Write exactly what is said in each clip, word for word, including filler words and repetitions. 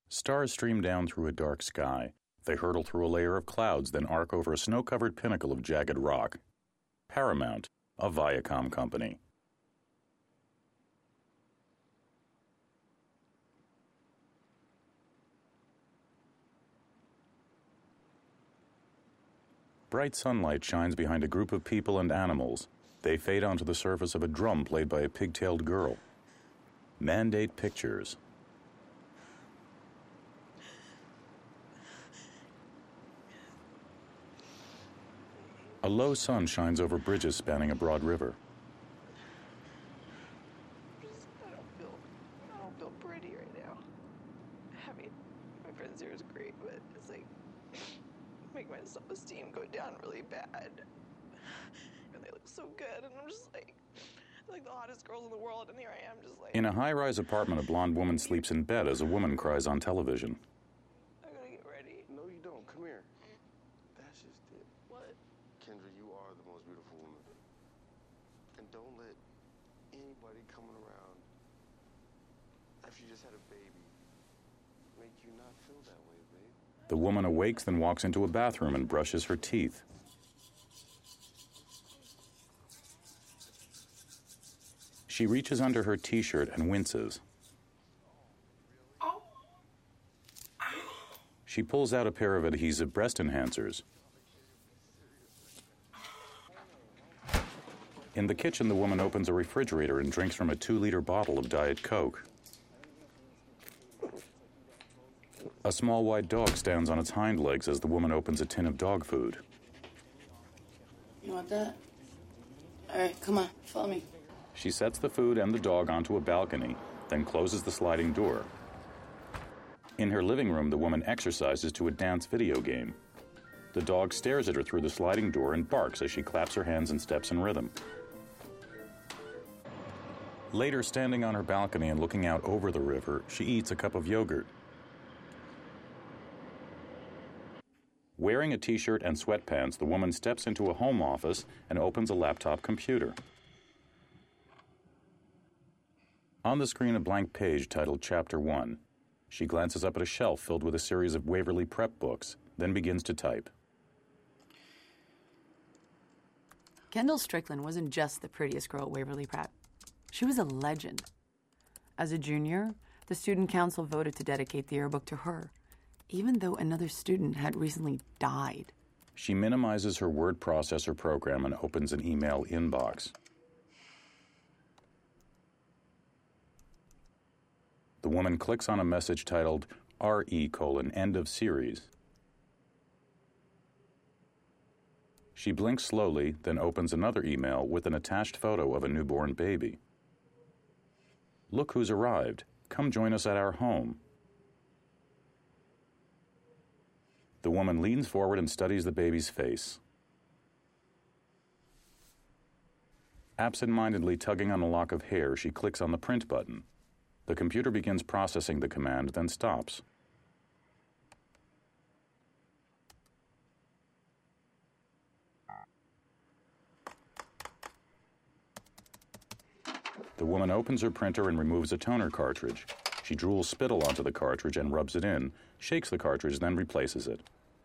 Stars stream down through a dark sky. They hurtle through a layer of clouds, then arc over a snow-covered pinnacle of jagged rock. Paramount, a Viacom company. Bright sunlight shines behind a group of people and animals. They fade onto the surface of a drum played by a pigtailed girl. Mandate Pictures. A low sun shines over bridges spanning a broad river. Just, I don't feel, I don't feel pretty right now. I mean, my friends here is great, but it's like, make my self-esteem go down really bad. And they look so good, and I'm just like, like the hottest girls in the world, and here I am just like... In a high-rise apartment, a blonde woman sleeps in bed as a woman cries on television. I gotta get ready. No, you don't. Come here. That's just it. What? Kendra, you are the most beautiful woman. And don't let anybody coming around after you just had a baby make you not feel that way, babe. The woman awakes, then walks into a bathroom and brushes her teeth. She reaches under her t-shirt and winces. She pulls out a pair of adhesive breast enhancers. In the kitchen, the woman opens a refrigerator and drinks from a two-liter bottle of Diet Coke. A small white dog stands on its hind legs as the woman opens a tin of dog food. You want that? All right, come on, follow me. She sets the food and the dog onto a balcony, then closes the sliding door. In her living room, the woman exercises to a dance video game. The dog stares at her through the sliding door and barks as she claps her hands and steps in rhythm. Later, standing on her balcony and looking out over the river, she eats a cup of yogurt. Wearing a t-shirt and sweatpants, the woman steps into a home office and opens a laptop computer. On the screen, a blank page titled Chapter one. She glances up at a shelf filled with a series of Waverly Prep books, then begins to type. Kendall Strickland wasn't just the prettiest girl at Waverly Prep. She was a legend. As a junior, the student council voted to dedicate the yearbook to her, even though another student had recently died. She minimizes her word processor program and opens an email inbox. The woman clicks on a message titled R E colon end of series. She blinks slowly, then opens another email with an attached photo of a newborn baby. Look who's arrived. Come join us at our home. The woman leans forward and studies the baby's face. Absent-mindedly tugging on a lock of hair, she clicks on the print button. The computer begins processing the command, then stops. The woman opens her printer and removes a toner cartridge. She drools spittle onto the cartridge and rubs it in, shakes the cartridge, then replaces it.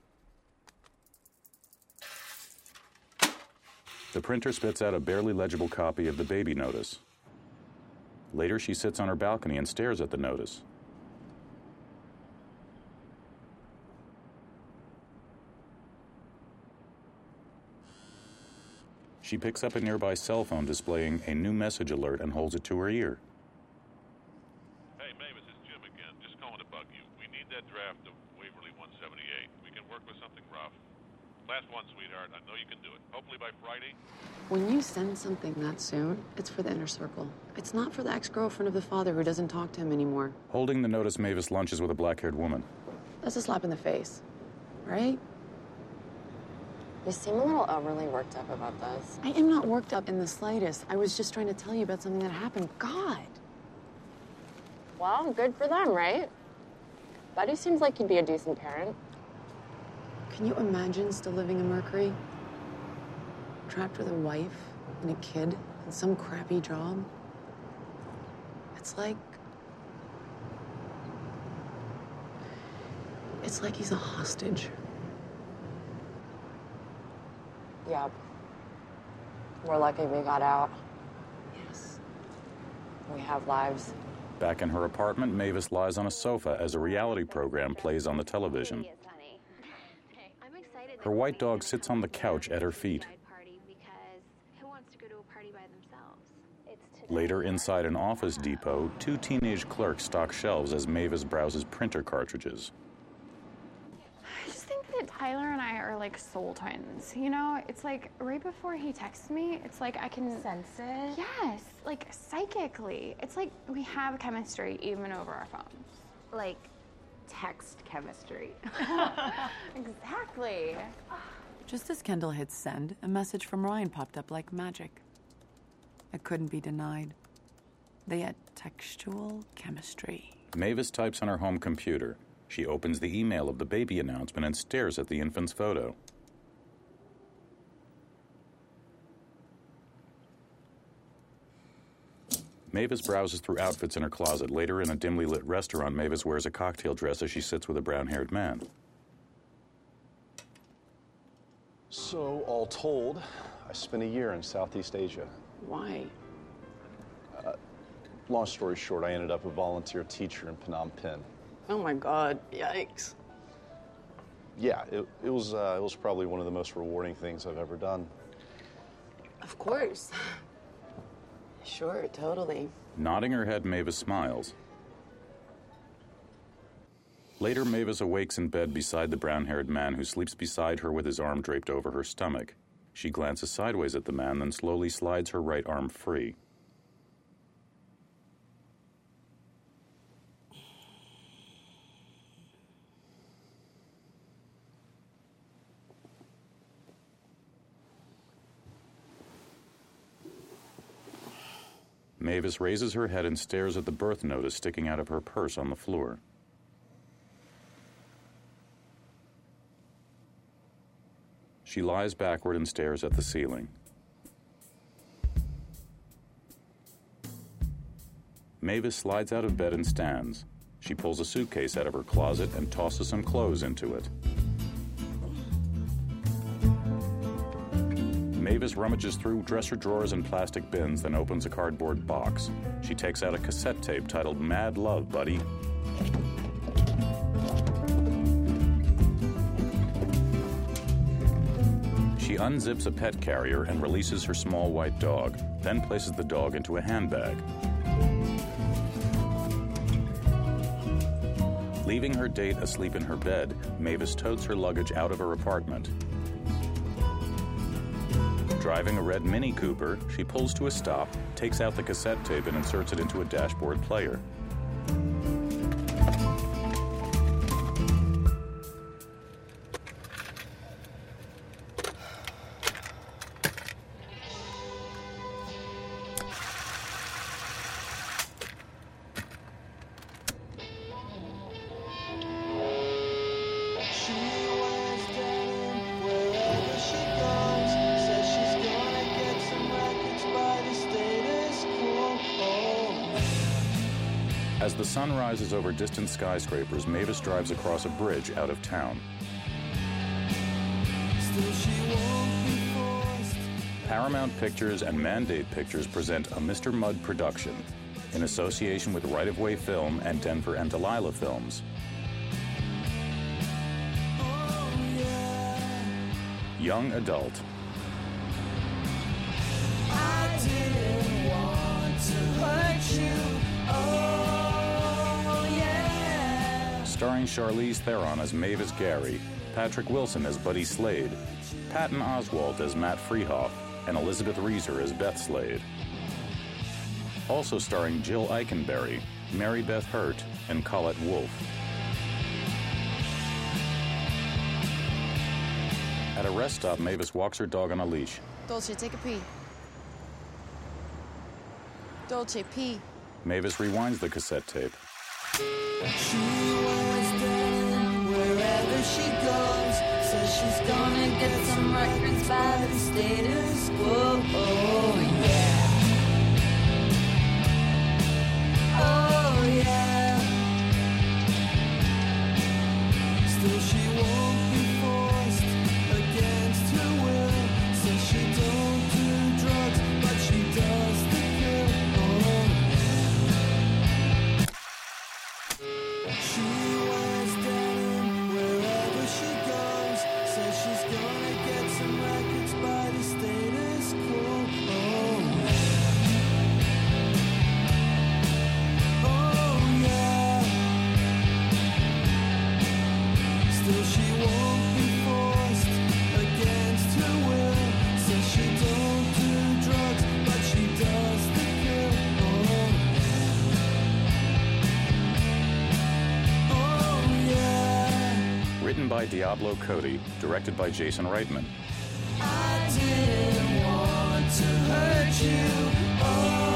The printer spits out a barely legible copy of the baby notice. Later, she sits on her balcony and stares at the notice. She picks up a nearby cell phone displaying a new message alert and holds it to her ear. Hey, Mavis, it's Jim again. Just calling to bug you. We need that draft of Waverly one seventy-eight. We can work with something rough. Last one, sweetheart. I know you can do it. Hopefully by Friday. When you send something that soon, it's for the inner circle. It's not for the ex-girlfriend of the father who doesn't talk to him anymore. Holding the notice, Mavis lunches with a black-haired woman. That's a slap in the face, right? You seem a little overly worked up about this. I am not worked up in the slightest. I was just trying to tell you about something that happened. God. Well, good for them, right? Buddy seems like he'd be a decent parent. Can you imagine still living in Mercury? Trapped with a wife and a kid and some crappy job? It's like... It's like he's a hostage. Yep. We're lucky we got out. Yes. We have lives. Back in her apartment, Mavis lies on a sofa as a reality program plays on the television. Her white dog sits on the couch at her feet. Later, inside an Office Depot, two teenage clerks stock shelves as Mavis browses printer cartridges. I just think that Tyler and I are like soul twins, you know? It's like right before he texts me, it's like I can sense it? Yes, like psychically. It's like we have chemistry even over our phones. Like text chemistry. Exactly. Just as Kendall hit send, a message from Ryan popped up like magic. It couldn't be denied. They had textual chemistry. Mavis types on her home computer. She opens the email of the baby announcement and stares at the infant's photo. Mavis browses through outfits in her closet. Later, in a dimly lit restaurant, Mavis wears a cocktail dress as she sits with a brown-haired man. So, all told, I spent a year in Southeast Asia. Why? Uh, long story short, I ended up a volunteer teacher in Phnom Penh. Oh my God, yikes. Yeah, it, it was uh, it was probably one of the most rewarding things I've ever done. Of course. Sure, totally. Nodding her head, Mavis smiles. Later, Mavis awakes in bed beside the brown-haired man who sleeps beside her with his arm draped over her stomach. She glances sideways at the man, then slowly slides her right arm free. Mavis raises her head and stares at the birth notice sticking out of her purse on the floor. She lies backward and stares at the ceiling. Mavis slides out of bed and stands. She pulls a suitcase out of her closet and tosses some clothes into it. Mavis rummages through dresser drawers and plastic bins, then opens a cardboard box. She takes out a cassette tape titled Mad Love, Buddy. She unzips a pet carrier and releases her small white dog, then places the dog into a handbag. Leaving her date asleep in her bed, Mavis totes her luggage out of her apartment. Driving a red Mini Cooper, she pulls to a stop, takes out the cassette tape and inserts it into a dashboard player. As the sun rises over distant skyscrapers, Mavis drives across a bridge out of town. Paramount Pictures and Mandate Pictures present a Mister Mudd production in association with Right of Way Film and Denver and Delilah Films. Young adult. I didn't want to hurt you. Oh, yeah. Starring Charlize Theron as Mavis Gary, Patrick Wilson as Buddy Slade, Patton Oswalt as Matt Freehoff, and Elizabeth Reeser as Beth Slade. Also starring Jill Eikenberry, Mary Beth Hurt, and Colette Wolfe. At a rest stop, Mavis walks her dog on a leash. Dolce, take a pee. Dolce, pee. Mavis rewinds the cassette tape. She always dancing wherever she goes. Says she's gonna get some records by the status quo. Oh, yeah. Oh, yeah. Still she won't be forced against her will. Says she don't do drugs, but she does the pill. Oh yeah. She wears denim wherever she goes. Says she's gonna get some records by the status quo. Oh yeah. Oh yeah. Still she won't be forced against her will. Says she don't do drugs, but she does the pill. Oh yeah. Written by Diablo Cody, directed by Jason Reitman. I didn't want to hurt you. Oh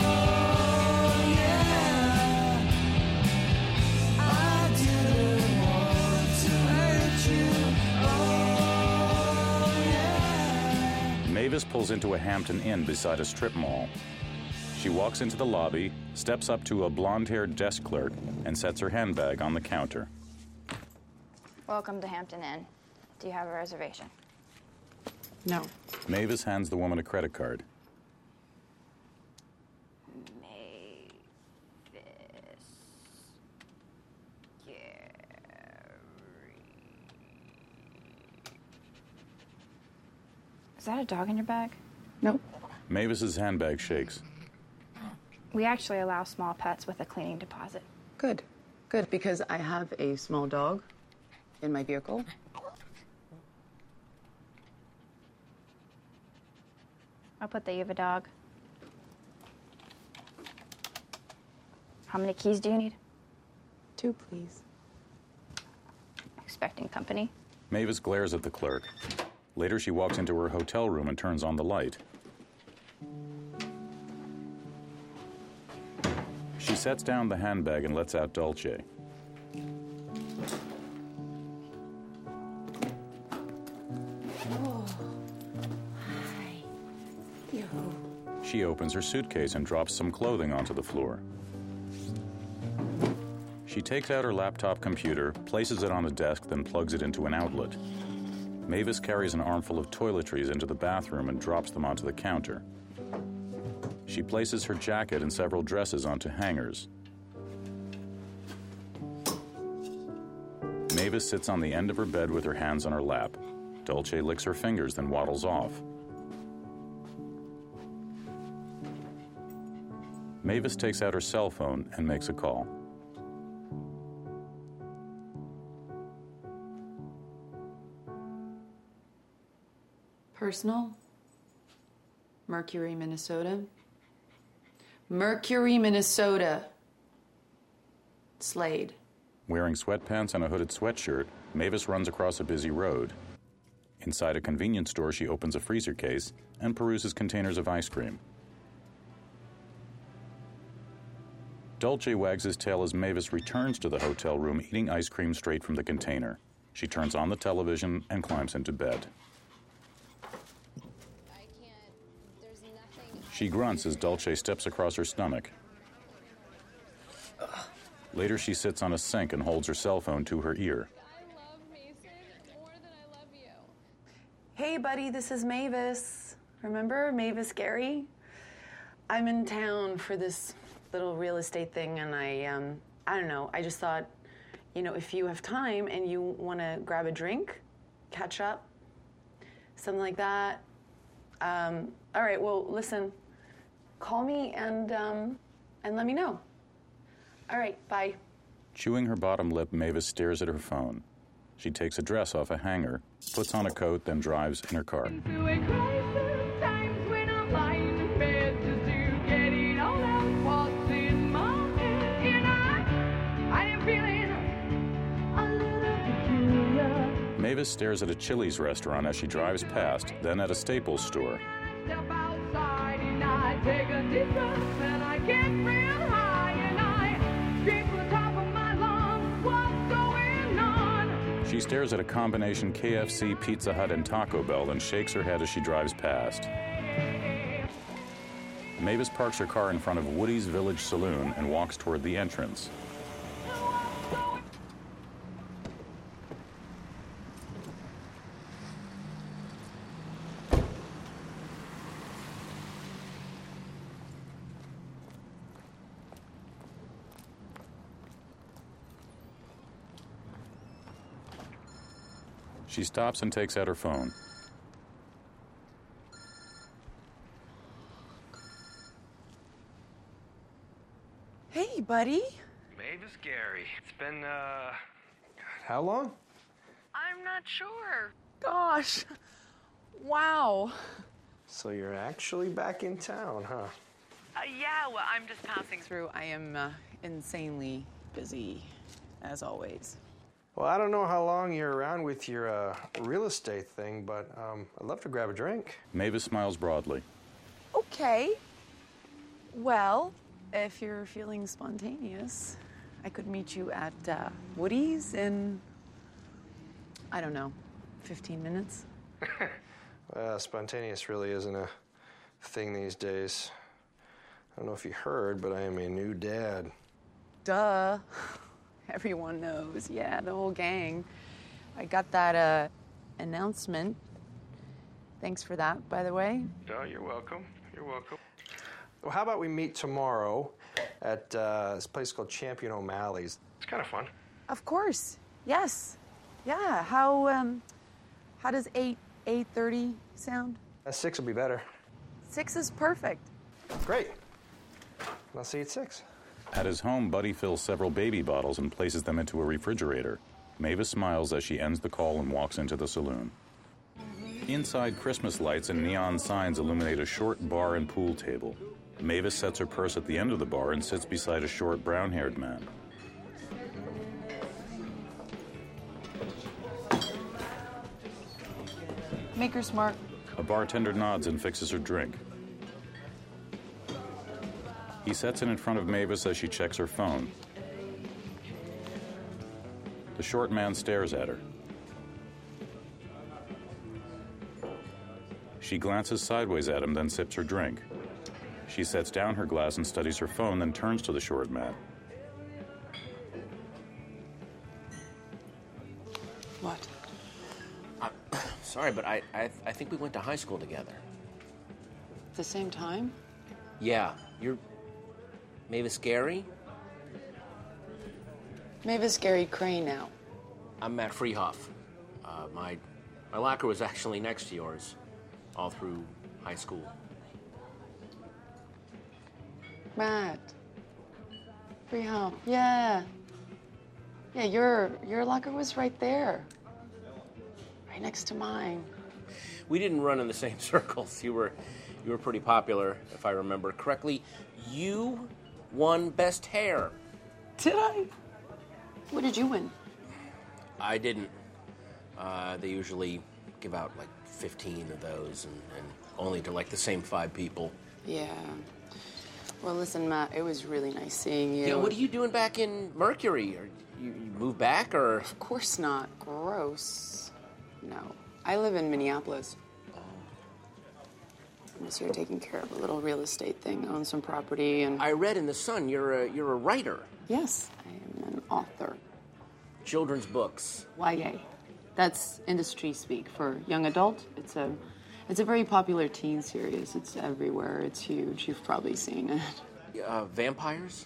yeah. I didn't want to hurt you. Oh yeah. Mavis pulls into a Hampton Inn beside a strip mall. She walks into the lobby, steps up to a blonde-haired desk clerk, and sets her handbag on the counter. Welcome to Hampton Inn. Do you have a reservation? No. Mavis hands the woman a credit card. Mavis. Gary. Is that a dog in your bag? Nope. Mavis's handbag shakes. We actually allow small pets with a cleaning deposit. Good. Good, because I have a small dog in my vehicle. I'll put the Eva dog. How many keys do you need? Two, please. Expecting company? Mavis glares at the clerk. Later, she walks into her hotel room and turns on the light. She sets down the handbag and lets out Dolce. Oh. Hi. Yo. She opens her suitcase and drops some clothing onto the floor. She takes out her laptop computer, places it on a desk, then plugs it into an outlet. Mavis carries an armful of toiletries into the bathroom and drops them onto the counter. She places her jacket and several dresses onto hangers. Mavis sits on the end of her bed with her hands on her lap. Dolce licks her fingers, then waddles off. Mavis takes out her cell phone and makes a call. Personal? Mercury, Minnesota. Mercury, Minnesota. Slade. Wearing sweatpants and a hooded sweatshirt, Mavis runs across a busy road. Inside a convenience store, she opens a freezer case and peruses containers of ice cream. Dolce wags his tail as Mavis returns to the hotel room, eating ice cream straight from the container. She turns on the television and climbs into bed. She grunts as Dolce steps across her stomach. Later, she sits on a sink and holds her cell phone to her ear. Hey, buddy, this is Mavis. Remember Mavis Gary? I'm in town for this little real estate thing, and I, um, I don't know, I just thought, you know, if you have time and you want to grab a drink, catch up, something like that. Um, all right, well, listen, call me and, um, and let me know. All right, bye. Chewing her bottom lip, Mavis stares at her phone. She takes a dress off a hanger, puts on a coat, then drives in her car. Mavis stares at a Chili's restaurant as she drives past, then at a Staples store. Step outside and I take a deep breath and I get real high and I scream from the top of my lungs, what's going on? She stares at a combination K F C, Pizza Hut, and Taco Bell and shakes her head as she drives past. Mavis parks her car in front of Woody's Village Saloon and walks toward the entrance. She stops and takes out her phone. Hey, buddy. Mavis Gary. It's been, uh... how long? I'm not sure. Gosh. Wow. So you're actually back in town, huh? Uh, yeah, well, I'm just passing through. I am uh, insanely busy, as always. Well, I don't know how long you're around with your uh, real estate thing, but um, I'd love to grab a drink. Mavis smiles broadly. Okay. Well, if you're feeling spontaneous, I could meet you at uh, Woody's in, I don't know, fifteen minutes. Well, spontaneous really isn't a thing these days. I don't know if you heard, but I am a new dad. Duh. Everyone knows. Yeah, the whole gang. I got that uh, announcement. Thanks for that, by the way. Oh, you're welcome. You're welcome. Well, how about we meet tomorrow at uh, this place called Champion O'Malley's? It's kind of fun. Of course. Yes. Yeah. How um, how does eight eight thirty sound? Uh, six will be better. Six is perfect. Great. I'll see you at six. At his home, Buddy fills several baby bottles and places them into a refrigerator. Mavis smiles as she ends the call and walks into the saloon. Inside, Christmas lights and neon signs illuminate a short bar and pool table. Mavis sets her purse at the end of the bar and sits beside a short, brown-haired man. Maker's Mark. A bartender nods and fixes her drink. He sets it in front of Mavis as she checks her phone. The short man stares at her. She glances sideways at him, then sips her drink. She sets down her glass and studies her phone, then turns to the short man. What? Uh, sorry, but I, I I think we went to high school together. At the same time? Yeah, you're Mavis Gary? Mavis Gary Crane now. I'm Matt Freehoff. Uh, my my locker was actually next to yours, all through high school. Matt. Freehoff. Yeah. Yeah, your your locker was right there. Right next to mine. We didn't run in the same circles. You were you were pretty popular, if I remember correctly. You won best hair. Did I? What did you win? I didn't. Uh, they usually give out like fifteen of those, and, and only to like the same five people. Yeah. Well, listen, Matt, it was really nice seeing you. Yeah, what are you doing back in Mercury? Or you, you moved back, or? Of course not. Gross. No. I live in Minneapolis. Oh. I'm just here taking care of a little real estate thing, own some property, and... I read in the Sun you're a, you're a writer. Yes, I am an author. Children's books. Y A. That's industry speak for young adult. It's a, it's a very popular teen series. It's everywhere. It's huge. You've probably seen it. Uh, vampires?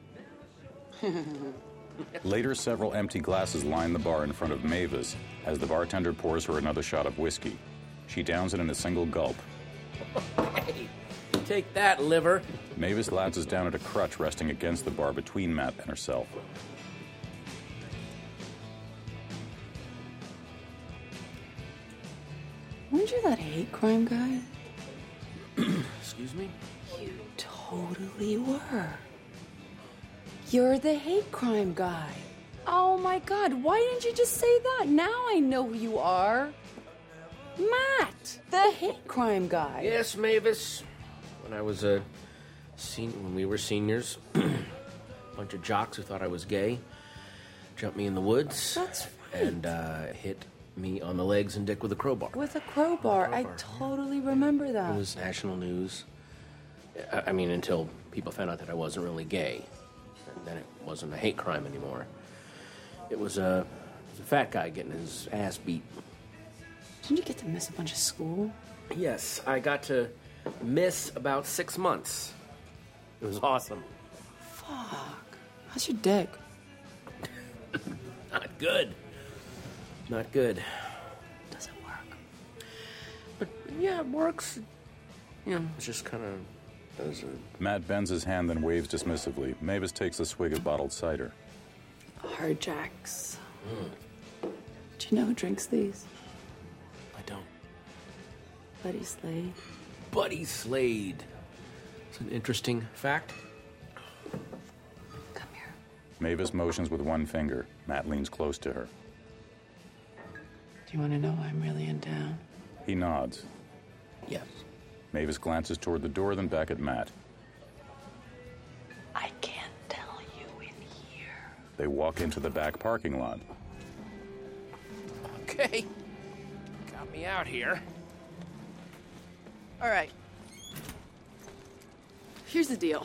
Later, several empty glasses line the bar in front of Mavis as the bartender pours her another shot of whiskey. She downs it in a single gulp. Hey, take that, liver. Mavis glances down at a crutch resting against the bar between Matt and herself. Weren't you that hate crime guy? Excuse me? You totally were. You're the hate crime guy. Oh my God, why didn't you just say that? Now I know who you are. Matt, the hate crime guy. Yes, Mavis. When I was a sen- when we were seniors, a bunch of jocks who thought I was gay jumped me in the woods. That's right. And uh, hit me on the legs and dick with a crowbar. With a crowbar. crowbar. I totally remember that. It was national news. I, I mean, until people found out that I wasn't really gay. And then it wasn't a hate crime anymore. It was a, it was a fat guy getting his ass beat. Didn't you get to miss a bunch of school? Yes, I got to miss about six months. It was awesome. Fuck. How's your dick? Not good. Not good. Yeah, it works. Yeah, it's just kind of... As a... Matt bends his hand then waves dismissively. Mavis takes a swig of bottled cider. Hard Jacks. Mm. Do you know who drinks these? I don't. Buddy Slade. Buddy Slade. It's an interesting fact. Come here. Mavis motions with one finger. Matt leans close to her. Do you want to know why I'm really in town? He nods. Yes. Mavis glances toward the door, then back at Matt. I can't tell you in here. They walk into the back parking lot. Okay. Got me out here. All right. Here's the deal.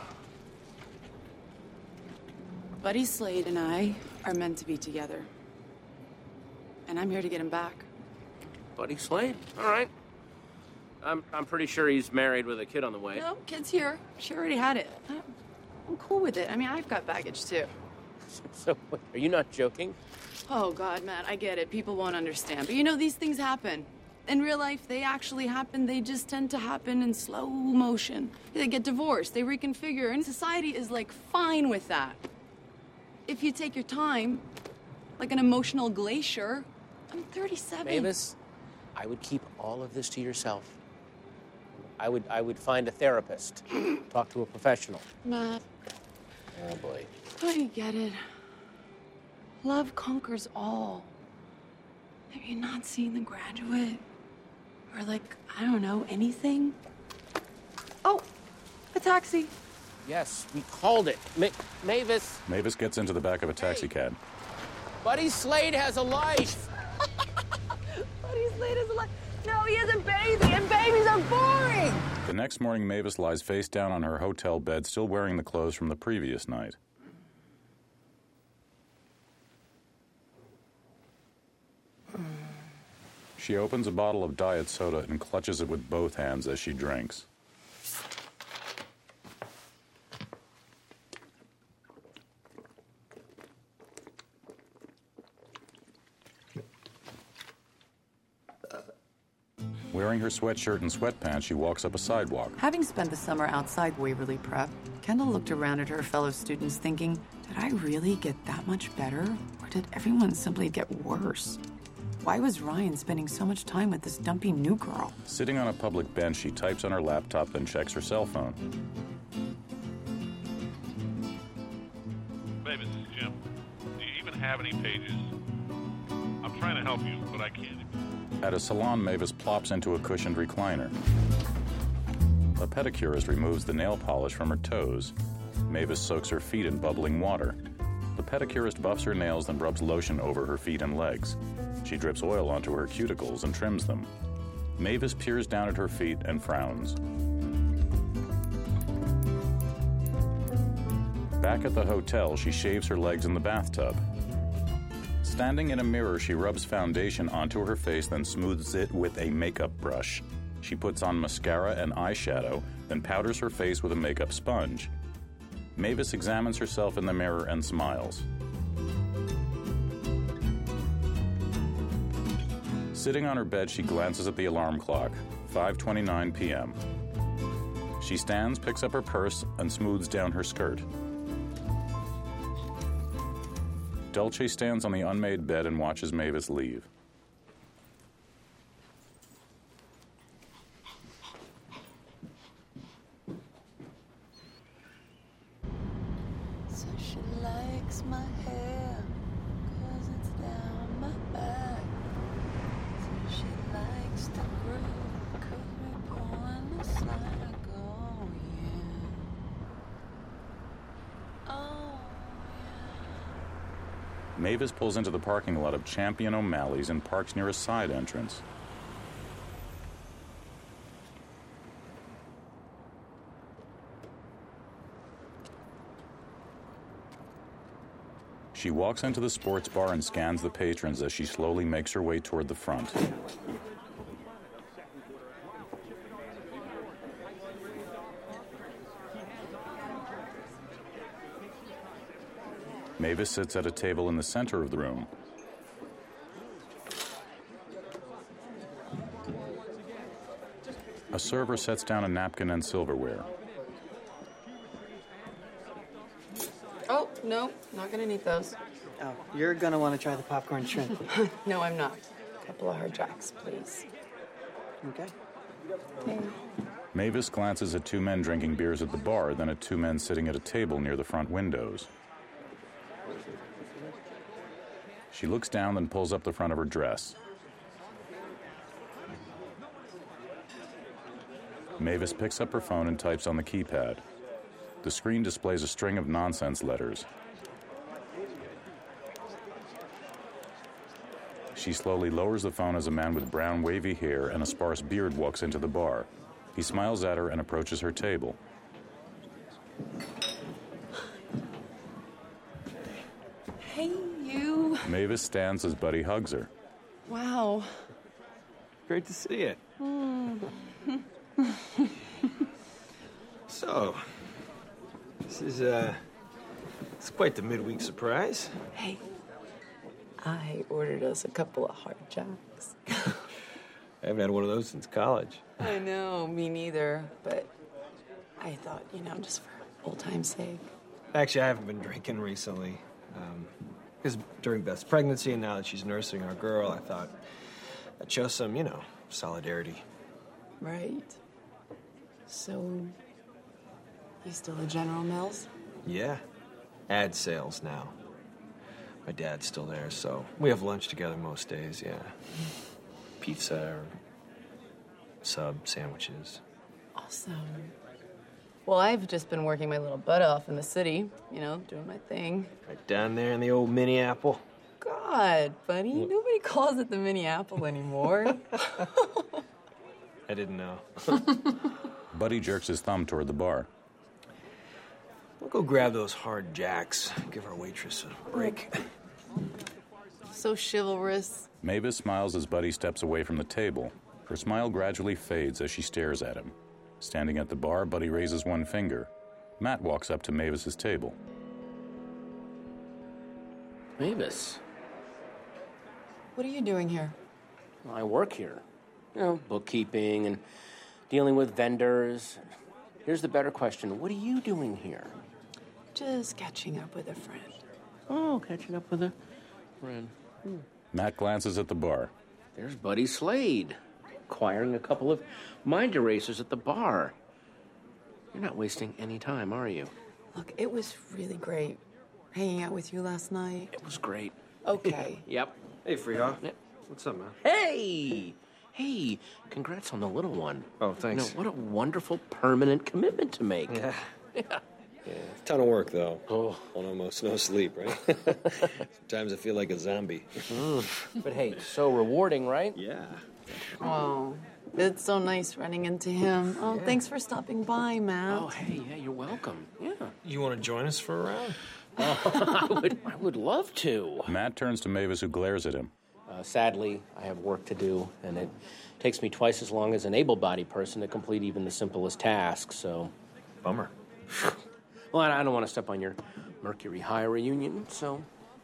Buddy Slade and I are meant to be together. And I'm here to get him back. Buddy Slade? All right. I'm I'm pretty sure he's married with a kid on the way. No, kid's here. She already had it. I'm cool with it. I mean, I've got baggage, too. So, wait, are you not joking? Oh, God, Matt, I get it. People won't understand. But, you know, these things happen. In real life, they actually happen. They just tend to happen in slow motion. They get divorced. They reconfigure. And society is, like, fine with that. If you take your time, like an emotional glacier, I'm thirty-seven. Mavis, I would keep all of this to yourself. I would I would find a therapist. Talk to a professional. Matt. Oh, boy. I get it. Love conquers all. Have you not seen The Graduate? Or, like, I don't know, anything? Oh, a taxi. Yes, we called it. Ma- Mavis. Mavis gets into the back of a taxi cab. Buddy Slade has a life. Buddy Slade has a life. No, he has a baby, and babies are boring. The next morning, Mavis lies face down on her hotel bed, still wearing the clothes from the previous night. She opens a bottle of diet soda and clutches it with both hands as she drinks. Wearing her sweatshirt and sweatpants, she walks up a sidewalk. Having spent the summer outside Waverly Prep, Kendall looked around at her fellow students thinking, did I really get that much better? Or did everyone simply get worse? Why was Ryan spending so much time with this dumpy new girl? Sitting on a public bench, she types on her laptop, then checks her cell phone. Mavis, this is Jim. Do you even have any pages? I'm trying to help you, but I can't. At a salon, Mavis plops into a cushioned recliner. A pedicurist removes the nail polish from her toes. Mavis soaks her feet in bubbling water. The pedicurist buffs her nails, then rubs lotion over her feet and legs. She drips oil onto her cuticles and trims them. Mavis peers down at her feet and frowns. Back at the hotel, she shaves her legs in the bathtub. Standing in a mirror, she rubs foundation onto her face, then smooths it with a makeup brush. She puts on mascara and eyeshadow, then powders her face with a makeup sponge. Mavis examines herself in the mirror and smiles. Sitting on her bed, she glances at the alarm clock, five twenty-nine p.m. She stands, picks up her purse, and smooths down her skirt. Dulce stands on the unmade bed and watches Mavis leave. So she likes my hair, 'cause it's down my back. So she likes the groove, 'cause we're pulling the slack. Oh, yeah. Oh. Mavis pulls into the parking lot of Champion O'Malley's and parks near a side entrance. She walks into the sports bar and scans the patrons as she slowly makes her way toward the front. Mavis sits at a table in the center of the room. A server sets down a napkin and silverware. Oh, no, not gonna need those. Oh, you're gonna want to try the popcorn shrimp. No, I'm not. A couple of hard jacks, please. Okay. Hey. Mavis glances at two men drinking beers at the bar, then at two men sitting at a table near the front windows. She looks down, then pulls up the front of her dress. Mavis picks up her phone and types on the keypad. The screen displays a string of nonsense letters. She slowly lowers the phone as a man with brown wavy hair and a sparse beard walks into the bar. He smiles at her and approaches her table. Hey, you. Mavis stands as Buddy hugs her. Wow. Great to see you. Mm. So, this is, uh, it's quite the midweek surprise. Hey, I ordered us a couple of hard jacks. I haven't had one of those since college. I know, me neither, but I thought, you know, just for old time's sake. Actually, I haven't been drinking recently. Um, because during Beth's pregnancy and now that she's nursing our girl, I thought I'd show some, you know, solidarity. Right. So, you still at General Mills? Yeah. Ad sales now. My dad's still there, so we have lunch together most days, yeah. Pizza or sub sandwiches. Awesome. Well, I've just been working my little butt off in the city, you know, doing my thing. Right down there in the old Minneapple. God, buddy, nobody calls it the Minneapple anymore. I didn't know. Buddy jerks his thumb toward the bar. We'll go grab those hard jacks. Give our waitress a break. So chivalrous. Mavis smiles as Buddy steps away from the table. Her smile gradually fades as she stares at him. Standing at the bar, Buddy raises one finger. Matt walks up to Mavis's table. Mavis, What are you doing here? I work here. You know, bookkeeping and dealing with vendors. Here's the better question. What are you doing here? Just catching up with a friend. Oh, catching up with a friend. Hmm. Matt glances at the bar. There's Buddy Slade, acquiring a couple of mind erasers at the bar. You're not wasting any time, are you? Look, it was really great hanging out with you last night. It was great. Okay. Yep. Hey, Freehaw. Yep. What's up, man? Hey! Hey, congrats on the little one. Oh, thanks. You know, what a wonderful permanent commitment to make. Yeah. Yeah. Yeah, ton of work, though. Oh. On almost no sleep, right? Sometimes I feel like a zombie. Mm. But hey, so rewarding, right? Yeah. Oh, it's so nice running into him. Oh, Yeah. thanks for stopping by, Matt. Oh, hey, yeah, you're welcome. Yeah. You want to join us for a round? Oh, I would, I would love to. Matt turns to Mavis, who glares at him. Uh, sadly, I have work to do, and it takes me twice as long as an able-bodied person to complete even the simplest tasks, so... Bummer. Well, I don't want to step on your Mercury High reunion, so...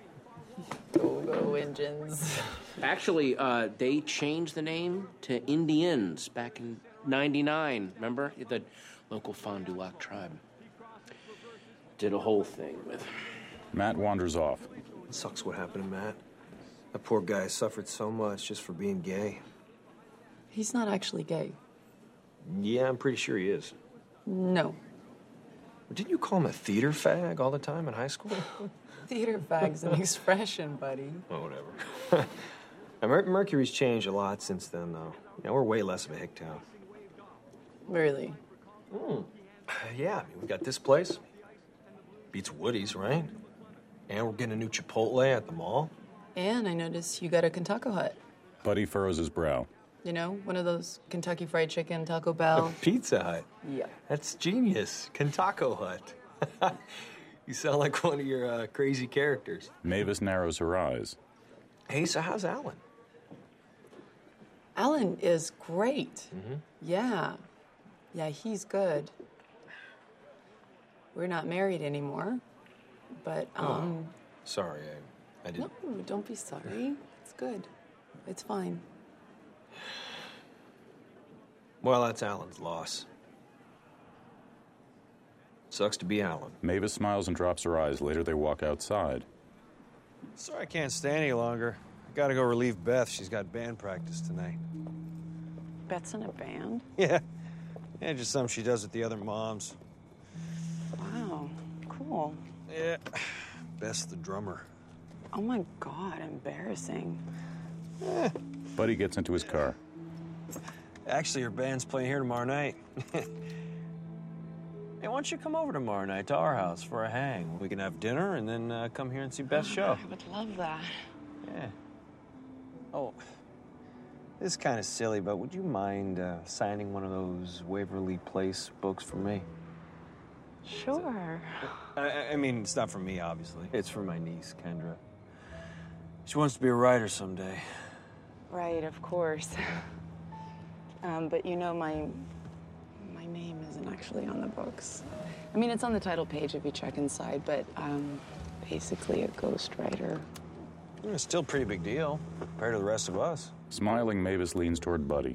Go, go, engines. Actually, uh, they changed the name to Indians back in ninety-nine, remember? The local Fond du Lac tribe. Did a whole thing with... Matt wanders off. It sucks what happened to Matt. That poor guy suffered so much just for being gay. He's not actually gay. Yeah, I'm pretty sure he is. No. Didn't you call him a theater fag all the time in high school? Theater fag's an expression, buddy. Oh, whatever. Now, Mer- Mercury's changed a lot since then, though. You know, we're way less of a hick town. Really? Mm. Yeah, I mean, we got this place. Beats Woody's, right? And we're getting a new Chipotle at the mall. And I noticed you got a Kentucky Hut. Buddy furrows his brow. You know, one of those Kentucky Fried Chicken, Taco Bell. Pizza Hut. Yeah. That's genius. Kentucky Hut. You sound like one of your uh, crazy characters. Mavis narrows her eyes. Hey, so how's Alan? Alan is great. Mm-hmm. Yeah. Yeah, he's good. We're not married anymore, but, um... Oh, sorry, I, I didn't... No, don't be sorry. It's good. It's fine. Well, that's Alan's loss. Sucks to be Alan. Mavis smiles and drops her eyes. Later, they walk outside. Sorry I can't stay any longer. I gotta go relieve Beth. She's got band practice tonight. Beth's in a band? Yeah. Yeah, just something she does with the other moms. Wow, cool. Yeah. Beth's the drummer. Oh my God, embarrassing. Eh. Buddy gets into his car. Actually, her band's playing here tomorrow night. Hey, why don't you come over tomorrow night to our house for a hang? We can have dinner and then uh, come here and see Beth's show. I would love that. Yeah. Oh, this is kind of silly, but would you mind uh, signing one of those Waverly Place books for me? Sure. I, I mean, it's not for me, obviously. It's for my niece, Kendra. She wants to be a writer someday. Right, of course. um, but you know, my my name isn't actually on the books. I mean, it's on the title page if you check inside, but I'm basically a ghostwriter. Yeah, it's still a pretty big deal compared to the rest of us. Smiling, Mavis leans toward Buddy.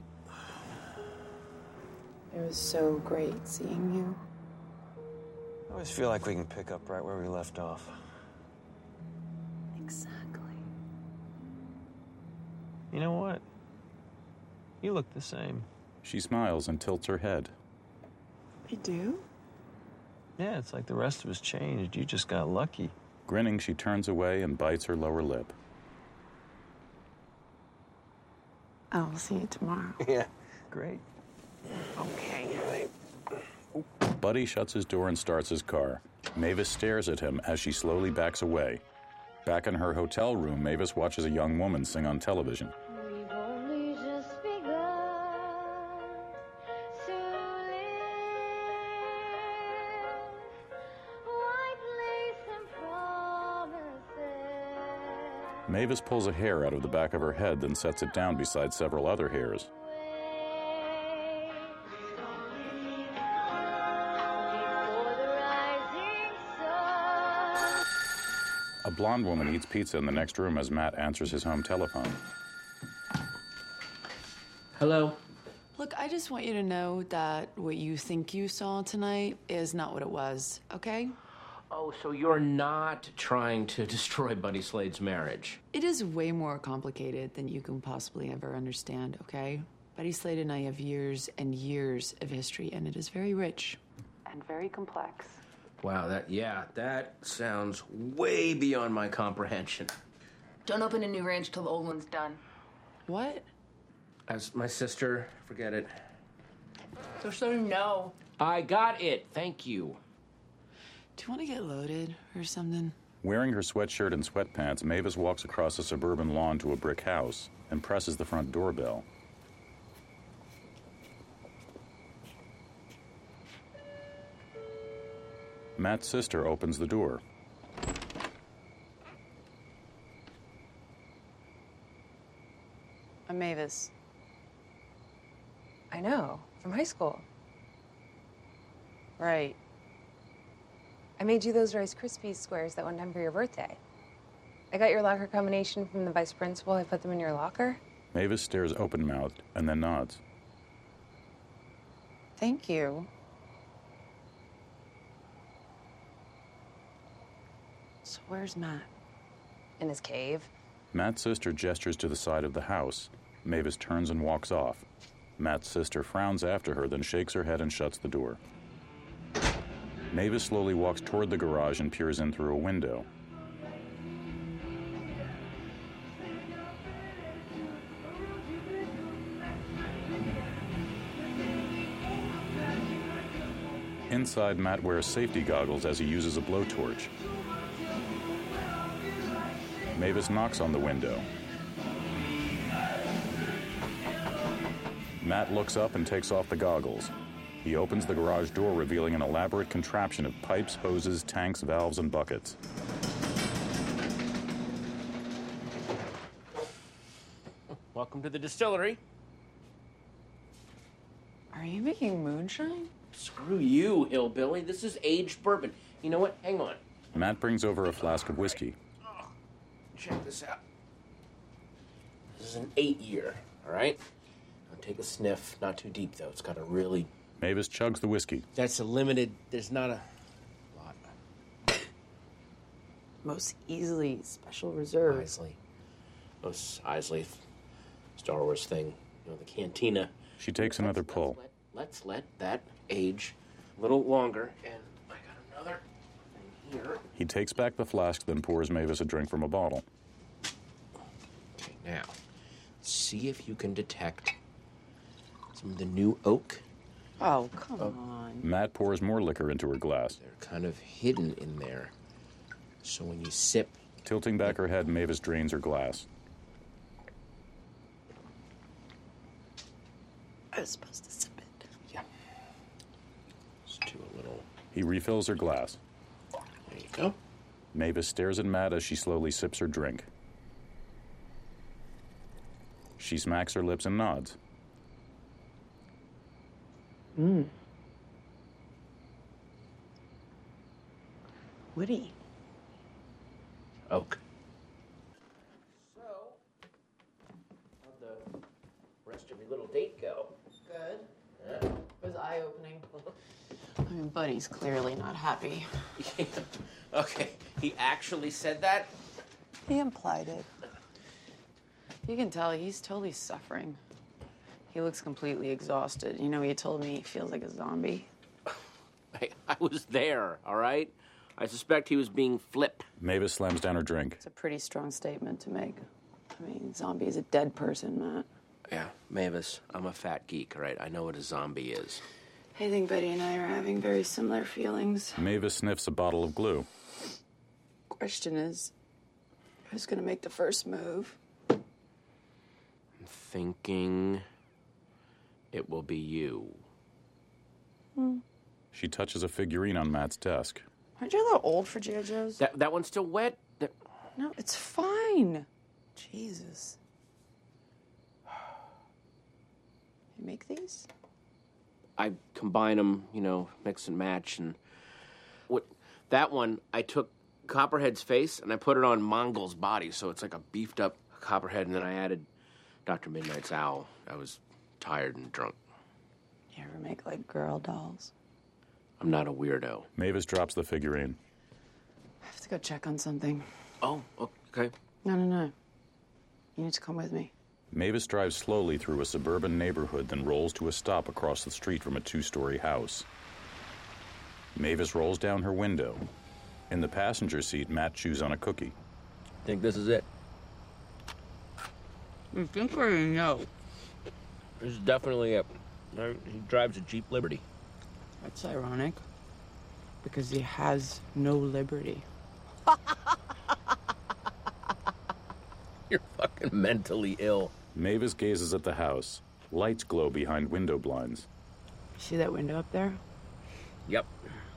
It was so great seeing you. I always feel like we can pick up right where we left off. Exactly. You know what? You look the same. She smiles and tilts her head. I do? Yeah, it's like the rest of us changed. You just got lucky. Grinning, she turns away and bites her lower lip. I'll see you tomorrow. Yeah, great. Okay. Buddy shuts his door and starts his car. Mavis stares at him as she slowly backs away. Back in her hotel room, Mavis watches a young woman sing on television. Mavis pulls a hair out of the back of her head, then sets it down beside several other hairs. A blonde woman eats pizza in the next room as Matt answers his home telephone. Hello? Look, I just want you to know that what you think you saw tonight is not what it was, okay? Oh, so you're not trying to destroy Buddy Slade's marriage? It is way more complicated than you can possibly ever understand, okay? Buddy Slade and I have years and years of history, and it is very rich and very complex. Wow, that, yeah, that sounds way beyond my comprehension. Don't open a new ranch till the old one's done. What? As my sister, forget it. So, so no. I got it, thank you. Do you want to get loaded or something? Wearing her sweatshirt and sweatpants, Mavis walks across a suburban lawn to a brick house and presses the front doorbell. Matt's sister opens the door. I'm Mavis. I know, from high school. Right. I made you those Rice Krispies squares that one time for your birthday. I got your locker combination from the vice principal. I put them in your locker. Mavis stares open-mouthed and then nods. Thank you. So where's Matt? In his cave. Matt's sister gestures to the side of the house. Mavis turns and walks off. Matt's sister frowns after her, then shakes her head and shuts the door. Mavis slowly walks toward the garage and peers in through a window. Inside, Matt wears safety goggles as he uses a blowtorch. Mavis knocks on the window. Matt looks up and takes off the goggles. He opens the garage door, revealing an elaborate contraption of pipes, hoses, tanks, valves, and buckets. Welcome to the distillery. Are you making moonshine? Screw you, hillbilly. This is aged bourbon. You know what? Hang on. Matt brings over a flask of whiskey. Check this out. This is an eight-year, all right? Now take a sniff. Not too deep, though. It's got a really... Mavis chugs the whiskey. That's a limited... There's not a lot. Most easily special reserve. Isley. Most Isley Star Wars thing. You know, the cantina. She takes another pull. Let's let that age a little longer. And I got another thing here. He takes back the flask, then pours Mavis a drink from a bottle. Okay, now, see if you can detect some of the new oak. Oh, come on. Matt pours more liquor into her glass. They're kind of hidden in there. So when you sip... Tilting back her head, Mavis drains her glass. I was supposed to sip it. Yeah. Just do a little... He refills her glass. There you go. Mavis stares at Matt as she slowly sips her drink. She smacks her lips and nods. Mmm. Woody. Oak. So, how'd the rest of your little date go? Good. Yeah. It was eye-opening. I mean, Buddy's clearly not happy. Okay, he actually said that? He implied it. You can tell he's totally suffering. He looks completely exhausted. You know, he told me he feels like a zombie. Hey, I was there, all right? I suspect he was being flip. Mavis slams down her drink. It's a pretty strong statement to make. I mean, zombie is a dead person, Matt. Yeah, Mavis, I'm a fat geek, all right? I know what a zombie is. I think Betty and I are having very similar feelings. Mavis sniffs a bottle of glue. Question is, who's gonna make the first move? I'm thinking it will be you. Hmm. She touches a figurine on Matt's desk. Aren't you a little old for G I. Joes? That, that one's still wet? That... No, it's fine. Jesus. You make these? I combine them, you know, mix and match, and what that one I took Copperhead's face and I put it on Mongol's body, so it's like a beefed up Copperhead, and then I added Doctor Midnight's owl. I was tired and drunk. You ever make like girl dolls? I'm not a weirdo. Mavis drops the figurine. I have to go check on something. Oh, okay. No, no, no. You need to come with me. Mavis drives slowly through a suburban neighborhood, then rolls to a stop across the street from a two-story house. Mavis rolls down her window. In the passenger seat, Matt chews on a cookie. Think this is it? I think I already know. This is definitely it. He drives a Jeep Liberty. That's ironic. Because he has no liberty. You're fucking mentally ill. Mavis gazes at the house. Lights glow behind window blinds. See that window up there? Yep.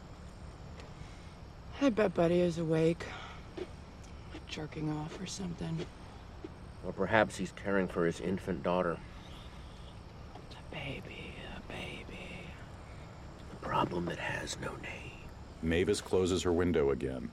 I bet Buddy is awake. Jerking off or something. Or perhaps he's caring for his infant daughter. The baby, the baby. The problem that has no name. Mavis closes her window again.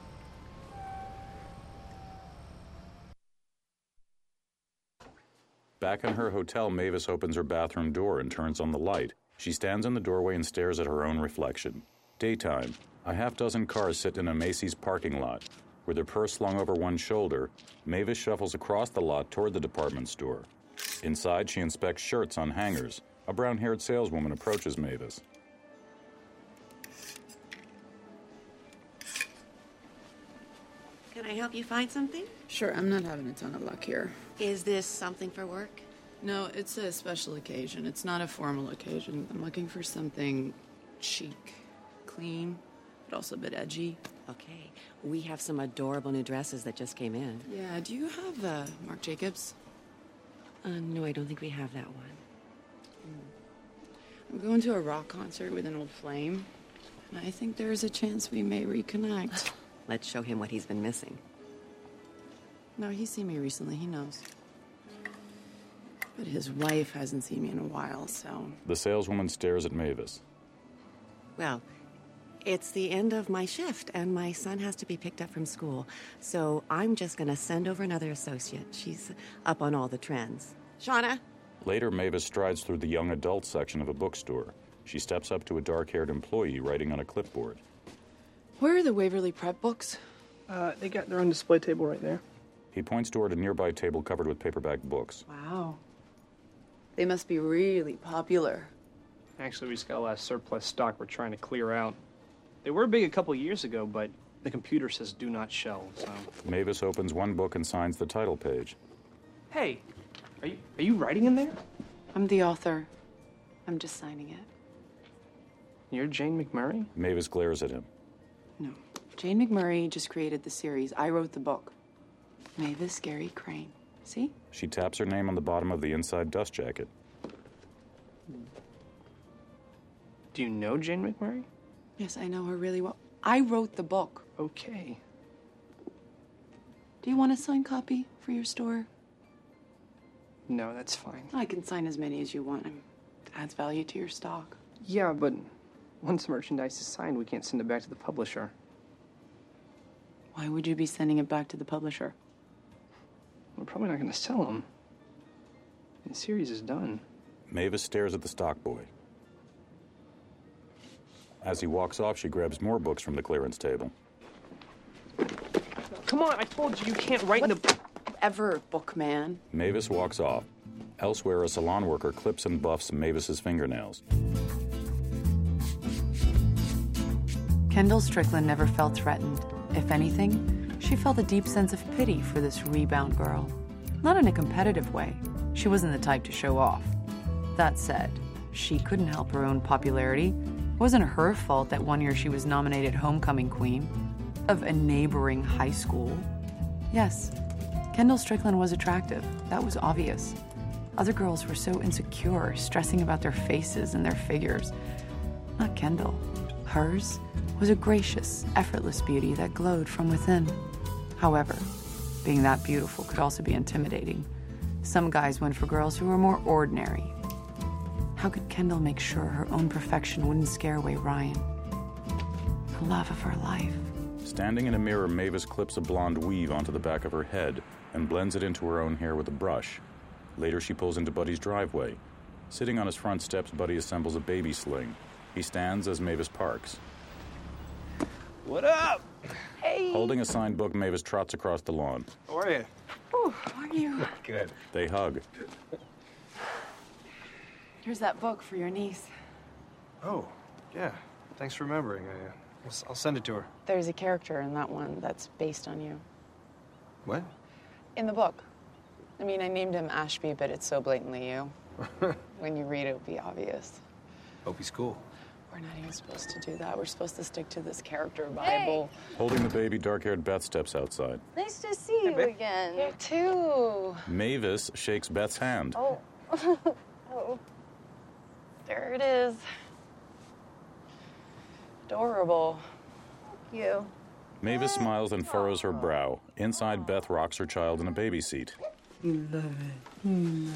Back in her hotel, Mavis opens her bathroom door and turns on the light. She stands in the doorway and stares at her own reflection. Daytime. A half-dozen cars sit in a Macy's parking lot. With her purse slung over one shoulder, Mavis shuffles across the lot toward the department store. Inside, she inspects shirts on hangers. A brown-haired saleswoman approaches Mavis. Can I help you find something? Sure, I'm not having a ton of luck here. Is this something for work? No, it's a special occasion. It's not a formal occasion. I'm looking for something chic, clean, but also a bit edgy. Okay. We have some adorable new dresses that just came in. Yeah, do you have uh, Marc Jacobs? Uh, no, I don't think we have that one. I'm going to a rock concert with an old flame, and I think there's a chance we may reconnect. Let's show him what he's been missing. No, he's seen me recently. He knows. But his wife hasn't seen me in a while, so... The saleswoman stares at Mavis. Well, it's the end of my shift, and my son has to be picked up from school. So I'm just going to send over another associate. She's up on all the trends. Shauna? Later, Mavis strides through the young adult section of a bookstore. She steps up to a dark-haired employee writing on a clipboard. Where are the Waverly Prep books? Uh, they got their own display table right there. He points toward a nearby table covered with paperback books. Wow. They must be really popular. Actually, we just got a lot of surplus stock we're trying to clear out. They were big a couple years ago, but the computer says do not shelve, so... Mavis opens one book and signs the title page. Hey, are you, are you writing in there? I'm the author. I'm just signing it. You're Jane McMurray? Mavis glares at him. No. Jane McMurray just created the series. I wrote the book. Mavis Gary Crane. See? She taps her name on the bottom of the inside dust jacket. Do you know Jane McMurray? Yes, I know her really well. I wrote the book. Okay. Do you want a signed copy for your store? No, that's fine. I can sign as many as you want. It adds value to your stock. Yeah, but once merchandise is signed, we can't send it back to the publisher. Why would you be sending it back to the publisher? We're probably not going to sell them. The series is done. Mavis stares at the stock boy. As he walks off, she grabs more books from the clearance table. Come on, I told you you can't write in the... Ever, bookman. Mavis walks off. Elsewhere, a salon worker clips and buffs Mavis's fingernails. Kendall Strickland never felt threatened. If anything, she felt a deep sense of pity for this rebound girl. Not in a competitive way. She wasn't the type to show off. That said, she couldn't help her own popularity. It wasn't her fault that one year she was nominated homecoming queen of a neighboring high school. Yes, Kendall Strickland was attractive. That was obvious. Other girls were so insecure, stressing about their faces and their figures. Not Kendall. Hers was a gracious, effortless beauty that glowed from within. However, being that beautiful could also be intimidating. Some guys went for girls who were more ordinary. How could Kendall make sure her own perfection wouldn't scare away Ryan, the love of her life? Standing in a mirror, Mavis clips a blonde weave onto the back of her head and blends it into her own hair with a brush. Later, she pulls into Buddy's driveway. Sitting on his front steps, Buddy assembles a baby sling. He stands as Mavis parks. What up? Hey. Holding a signed book, Mavis trots across the lawn. How are you? Oh, how are you? Good. They hug. Here's that book for your niece. Oh, yeah. Thanks for remembering. I, uh, I'll, I'll send it to her. There's a character in that one that's based on you. What? In the book. I mean, I named him Ashby, but it's so blatantly you. When you read it, it'll be obvious. Hope he's cool. We're not even supposed to do that. We're supposed to stick to this character Bible. Holding the baby, dark-haired Beth steps outside. Nice to see you again. You too. Mavis shakes Beth's hand. Oh. Oh. There it is. Adorable. Thank you. Mavis smiles and furrows her brow. Inside, Beth rocks her child in a baby seat. Love it. Mm.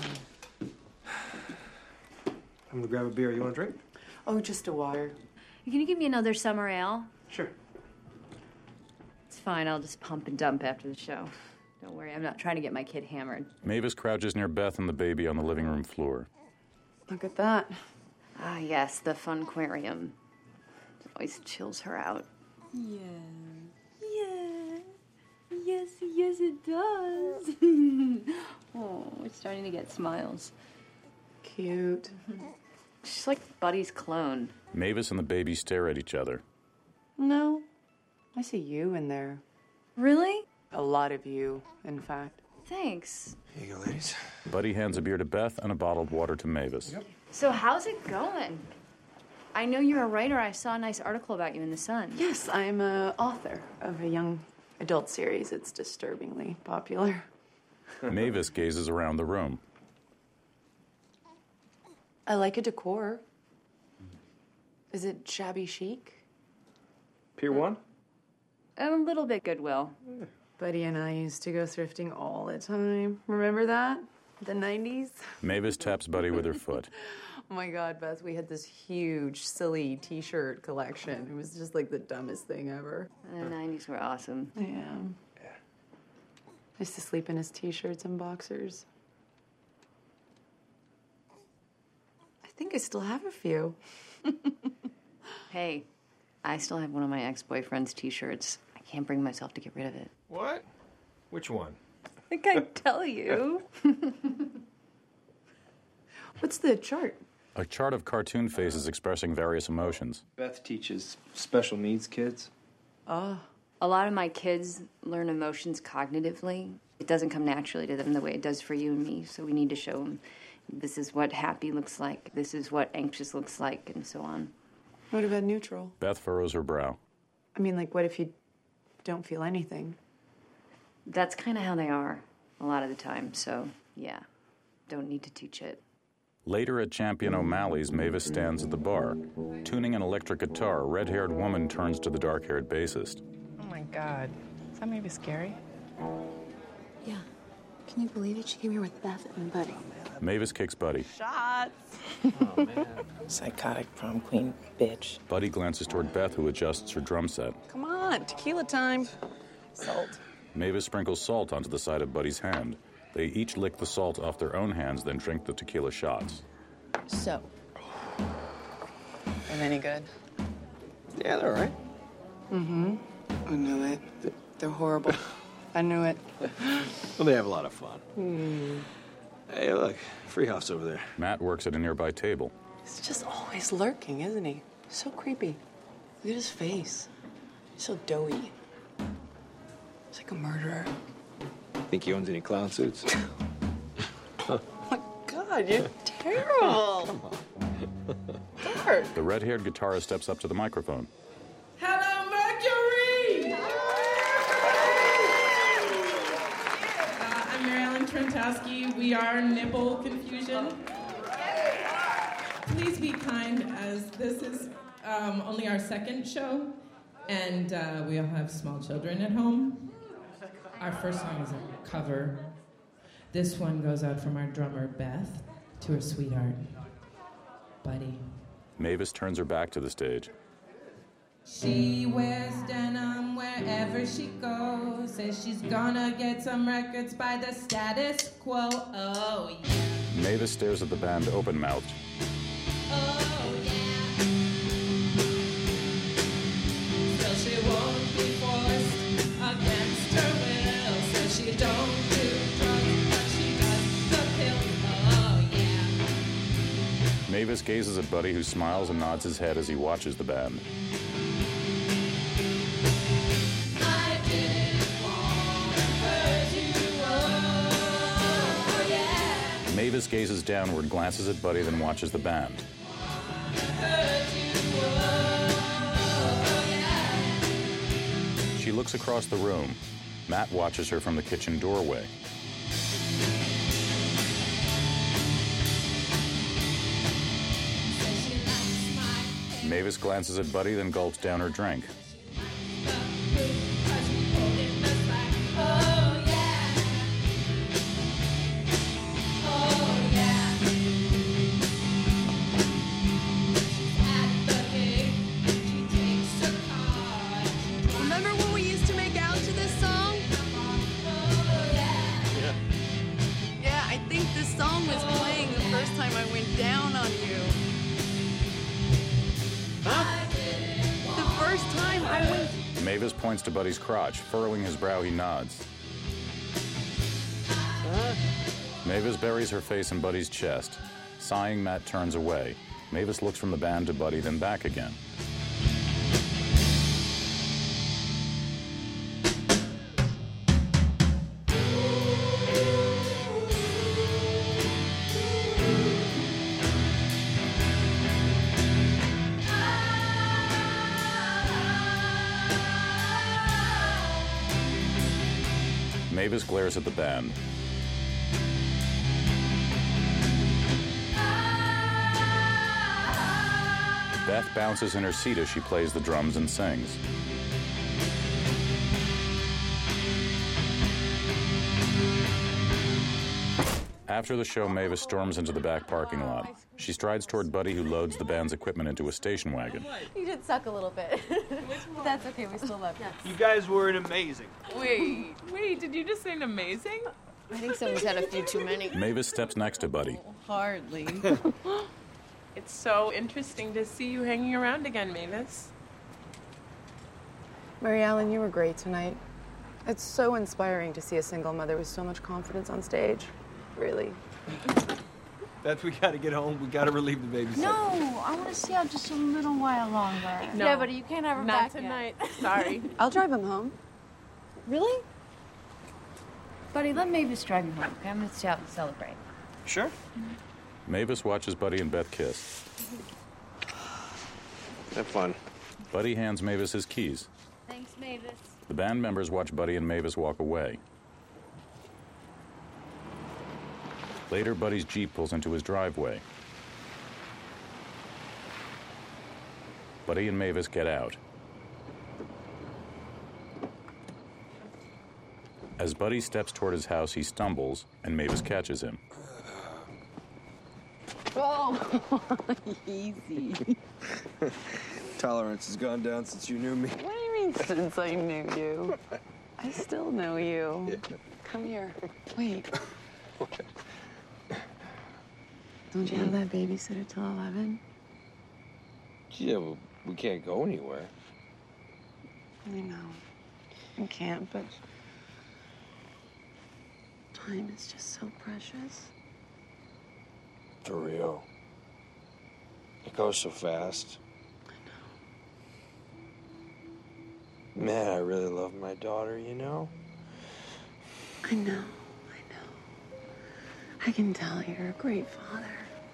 I'm gonna grab a beer. You want a drink? Oh, just a water. Can you give me another summer ale? Sure. It's fine. I'll just pump and dump after the show. Don't worry. I'm not trying to get my kid hammered. Mavis crouches near Beth and the baby on the living room floor. Look at that. Ah, yes, the funquarium. It always chills her out. Yeah. Yeah. Yes, yes, it does. Oh, we're starting to get smiles. Cute. She's like Buddy's clone. Mavis and the baby stare at each other. No, I see you in there. Really? A lot of you, in fact. Thanks. Here you go, ladies. Buddy hands a beer to Beth and a bottled water to Mavis. Yep. So how's it going? I know you're a writer. I saw a nice article about you in The Sun. Yes, I'm an author of a young adult series. It's disturbingly popular. Mavis gazes around the room. I like a decor. Is it shabby chic? Pier one? A little bit Goodwill. Buddy and I used to go thrifting all the time. Remember that? The nineties? Mavis taps Buddy with her foot. Oh my God, Beth, we had this huge, silly t-shirt collection. It was just like the dumbest thing ever. The nineties were awesome. Yeah. Yeah. I used to sleep in his t-shirts and boxers. think I still have a few. Hey, I still have one of my ex-boyfriend's t-shirts. I can't bring myself to get rid of it. What? Which one? I think I'd tell you. What's the chart? A chart of cartoon faces expressing various emotions. Beth teaches special needs kids. Oh. A lot of my kids learn emotions cognitively. It doesn't come naturally to them the way it does for you and me, so we need to show them this is what happy looks like, this is what anxious looks like, and so on. What about neutral? Beth furrows her brow. I mean, like, what if you don't feel anything? That's kind of how they are a lot of the time, so yeah, don't need to teach it. Later at Champion O'Malley's, Mavis stands at the bar. Tuning an electric guitar, a red-haired woman turns to the dark-haired bassist. Oh my God. Is that maybe scary? Yeah. Can you believe it? She came here with Beth and Buddy. Mavis kicks Buddy. Shots! Oh, man. Psychotic prom queen, bitch. Buddy glances toward Beth, who adjusts her drum set. Come on, tequila time. Salt. Mavis sprinkles salt onto the side of Buddy's hand. They each lick the salt off their own hands, then drink the tequila shots. So. Are they any good? Yeah, they're all right. Mm-hmm. I knew it. They're horrible. I knew it. Well, they have a lot of fun. Hmm. Hey, look, Freehouse over there. Matt works at a nearby table. He's just always lurking, isn't he? So creepy. Look at his face. He's so doughy. He's like a murderer. Think he owns any clown suits? Oh my God, you're terrible. Come on. Bert. The red-haired guitarist steps up to the microphone. Hello, Mercury! Uh, I'm Mary Ellen Trentowski. We are Nipple Confusion. Please be kind, as this is um, only our second show, and uh, we all have small children at home. Our first song is a cover. This one goes out from our drummer, Beth, to her sweetheart, Buddy. Mavis turns her back to the stage. She wears denim wherever she goes. Says she's gonna get some records by the status quo. Oh, yeah. Mavis stares at the band open-mouthed. Oh, yeah. Still she won't be forced against her will. Says she don't do drugs, but she does the pill. Oh, yeah. Mavis gazes at Buddy, who smiles and nods his head as he watches the band. Mavis gazes downward, glances at Buddy, then watches the band. She looks across the room. Matt watches her from the kitchen doorway. Mavis glances at Buddy, then gulps down her drink. Remember when we used to make out to this song? Yeah. Yeah, I think this song was playing the first time I went down on you. Huh? The first time I went... Mavis points to Buddy's crotch. Furrowing his brow, he nods. Huh? Mavis buries her face in Buddy's chest. Sighing, Matt turns away. Mavis looks from the band to Buddy, then back again. Mavis glares at the band. Beth bounces in her seat as she plays the drums and sings. After the show, Mavis storms into the back parking lot. She strides toward Buddy, who loads the band's equipment into a station wagon. You did suck a little bit. But that's okay, we still love you. You guys were amazing. Wait, wait, did you just say an amazing? I think someone's had a few too many. Mavis steps next to Buddy. Hardly. It's so interesting to see you hanging around again, Mavis. Mary Ellen, you were great tonight. It's so inspiring to see a single mother with so much confidence on stage. Really. Beth, we gotta get home. We gotta relieve the babysitter. No, I want to see out just a little while longer. No. Yeah, but you can't have her Not back tonight. yet. Sorry. I'll drive him home. Really? Buddy, let Mavis drive you home, okay? I'm going to stay out and celebrate. Sure. Mavis watches Buddy and Beth kiss. Have fun. Buddy hands Mavis his keys. Thanks, Mavis. The band members watch Buddy and Mavis walk away. Later, Buddy's Jeep pulls into his driveway. Buddy and Mavis get out. As Buddy steps toward his house, he stumbles, and Mavis catches him. Oh, easy. Tolerance has gone down since you knew me. What do you mean, since I knew you? I still know you. Yeah. Come here. Wait. Don't you have that babysitter till eleven? Yeah, well, we can't go anywhere. I know. I can't, but time is just so precious. For real. It goes so fast. I know. Man, I really love my daughter, you know? I know. I know. I can tell you're a great father.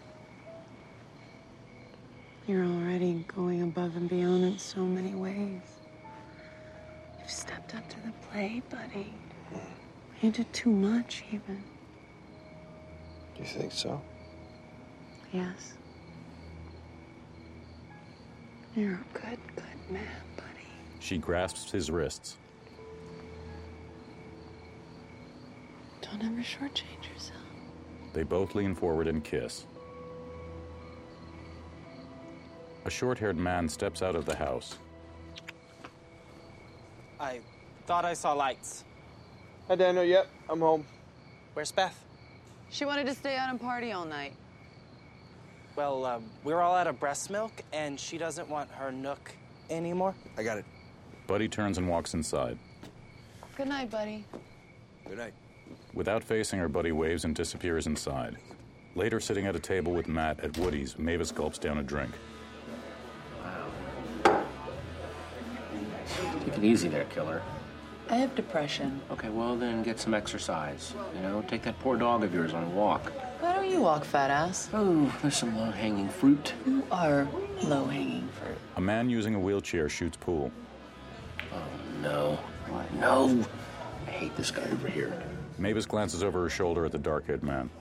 You're already going above and beyond in so many ways. You've stepped up to the plate, buddy. You did too much, even. You think so? Yes. You're a good, good man, buddy. She grasps his wrists. Don't ever shortchange yourself. They both lean forward and kiss. A short-haired man steps out of the house. I thought I saw lights. Hi, Daniel. Yep, I'm home. Where's Beth? She wanted to stay out and party all night. Well, um, we're all out of breast milk, and she doesn't want her Nook anymore. I got it. Buddy turns and walks inside. Good night, buddy. Good night. Without facing her, Buddy waves and disappears inside. Later, sitting at a table with Matt at Woody's, Mavis gulps down a drink. Take it easy there, killer. I have depression. Okay, well then get some exercise. You know, take that poor dog of yours on a walk. Why don't you walk, fat ass? Oh, there's some low-hanging fruit. You are low-hanging fruit. A man using a wheelchair shoots pool. Oh, no. No! I hate this guy over here. Mavis glances over her shoulder at the dark-haired man.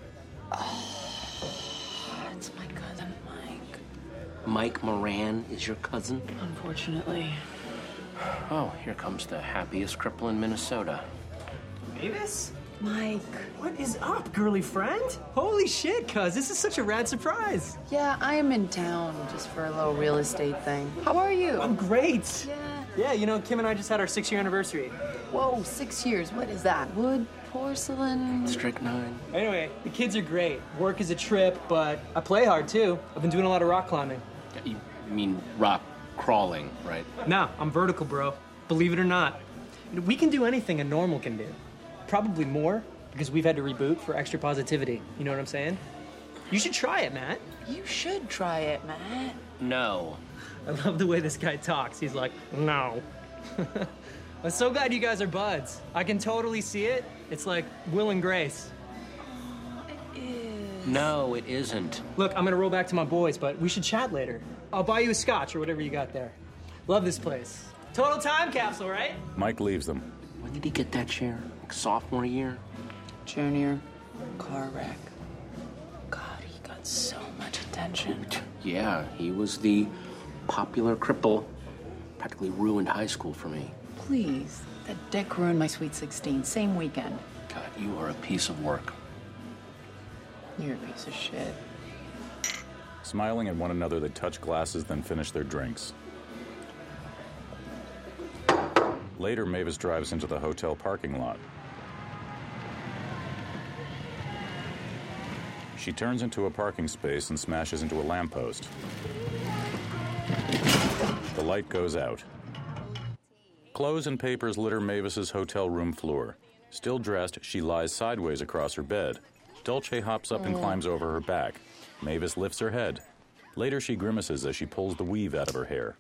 It's my cousin, Mike. Mike Moran is your cousin? Unfortunately. Oh, here comes the happiest cripple in Minnesota. Mavis? Mike. What is up, girly friend? Holy shit, cuz, this is such a rad surprise. Yeah, I am in town just for a little real estate thing. How are you? I'm great. Yeah. Yeah, you know, Kim and I just had our six-year anniversary. Whoa, six years. What is that? Wood? Porcelain? Strychnine. Anyway, the kids are great. Work is a trip, but I play hard, too. I've been doing a lot of rock climbing. You mean rock crawling, right? Nah, I'm vertical, bro. Believe it or not. We can do anything a normal can do. Probably more, because we've had to reboot for extra positivity. You know what I'm saying? You should try it, Matt. You should try it, Matt. No. I love the way this guy talks. He's like, no. I'm so glad you guys are buds. I can totally see it. It's like Will and Grace. It is. No, it isn't. Look, I'm gonna roll back to my boys, but we should chat later. I'll buy you a scotch or whatever you got there. Love this place. Total time capsule, right? Mike leaves them. When did he get that chair? Like sophomore year? Junior. Car wreck. God, he got so much attention. Yeah, he was the popular cripple. Practically ruined high school for me. Please. That dick ruined my Sweet sixteen. Same weekend. God, you are a piece of work. You're a piece of shit. Smiling at one another, they touch glasses, then finish their drinks. Later, Mavis drives into the hotel parking lot. She turns into a parking space and smashes into a lamppost. The light goes out. Clothes and papers litter Mavis's hotel room floor. Still dressed, she lies sideways across her bed. Dulce hops up and Mm. climbs over her back. Mavis lifts her head. Later, she grimaces as she pulls the weave out of her hair.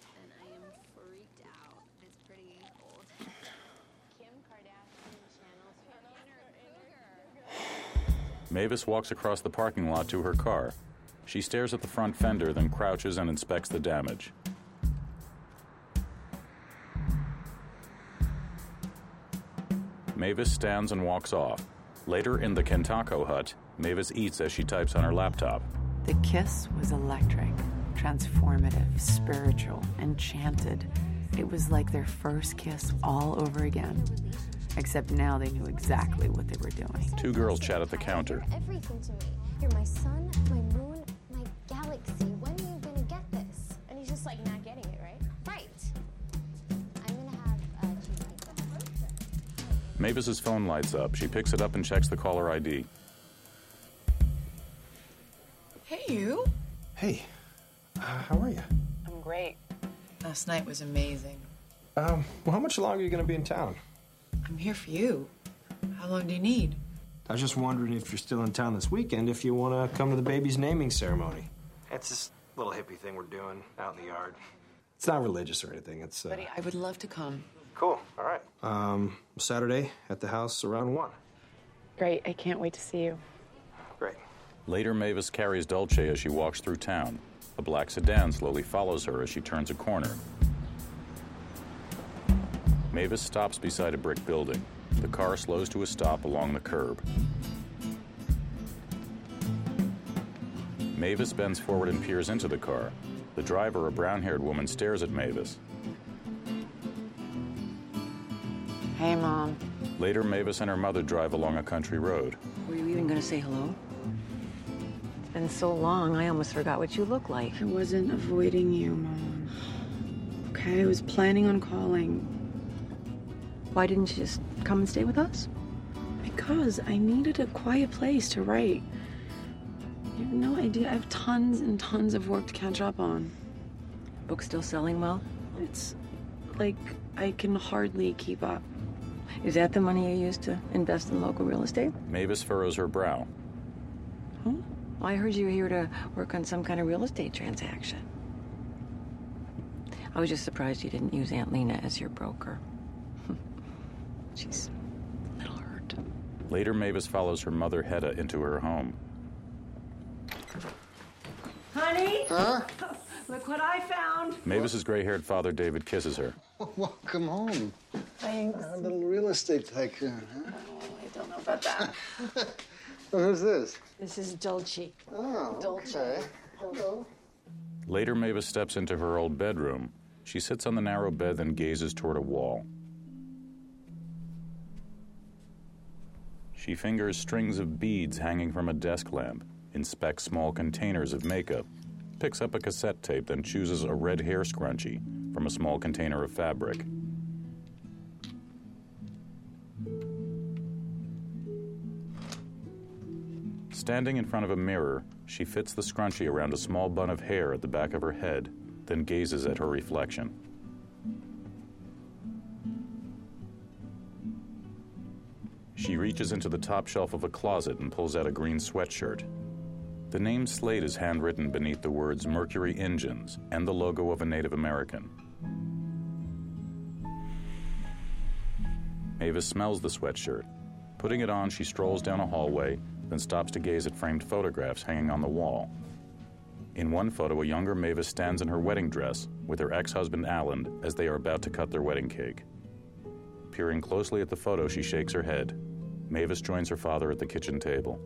Mavis walks across the parking lot to her car. She stares at the front fender, then crouches and inspects the damage. Mavis stands and walks off. Later, in the Kentako hut, Mavis eats as she types on her laptop. The kiss was electric, transformative, spiritual, enchanted. It was like their first kiss all over again. Except now they knew exactly what they were doing. Two girls chat at the counter. Everything to me. You're my sun, my moon, my galaxy. When are you gonna get this? And he's just like not getting it, right? Right. I'm gonna have uh, cheese pizza. Mavis's phone lights up. She picks it up and checks the caller I D. Hey, you. Hey, uh, how are you? I'm great. Last night was amazing. Um, well, how much longer are you going to be in town? I'm here for you. How long do you need? I was just wondering if you're still in town this weekend, if you want to come to the baby's naming ceremony. It's this little hippie thing we're doing out in the yard. It's not religious or anything. It's uh... Buddy, I would love to come. Cool. All right. Um, Saturday at the house around one. Great. I can't wait to see you. Great. Later, Mavis carries Dulce as she walks through town. A black sedan slowly follows her as she turns a corner. Mavis stops beside a brick building. The car slows to a stop along the curb. Mavis bends forward and peers into the car. The driver, a brown-haired woman, stares at Mavis. Hey, Mom. Later, Mavis and her mother drive along a country road. Were you even going to say hello? It's been so long, I almost forgot what you look like. I wasn't avoiding you, Mom. Okay, I was planning on calling. Why didn't you just come and stay with us? Because I needed a quiet place to write. You have no idea. I have tons and tons of work to catch up on. Book still selling well? It's like I can hardly keep up. Is that the money you used to invest in local real estate? Mavis furrows her brow. Huh? Well, I heard you were here to work on some kind of real estate transaction. I was just surprised you didn't use Aunt Lena as your broker. She's a little hurt. Later, Mavis follows her mother, Hedda, into her home. Honey? Huh? Look what I found. Mavis's gray-haired father, David, kisses her. Welcome home. Thanks. A little real estate tycoon, huh? I don't know about that. Well, who's this? This is Dulce. Oh, Dulce. okay. Hello. Later, Mavis steps into her old bedroom. She sits on the narrow bed, then gazes toward a wall. She fingers strings of beads hanging from a desk lamp, inspects small containers of makeup, picks up a cassette tape, then chooses a red hair scrunchie from a small container of fabric. Standing in front of a mirror, she fits the scrunchie around a small bun of hair at the back of her head, then gazes at her reflection. She reaches into the top shelf of a closet and pulls out a green sweatshirt. The name Slate is handwritten beneath the words Mercury Engines and the logo of a Native American. Mavis smells the sweatshirt. Putting it on, she strolls down a hallway, then stops to gaze at framed photographs hanging on the wall. In one photo, a younger Mavis stands in her wedding dress with her ex-husband Alan as they are about to cut their wedding cake. Peering closely at the photo, she shakes her head. Mavis joins her father at the kitchen table.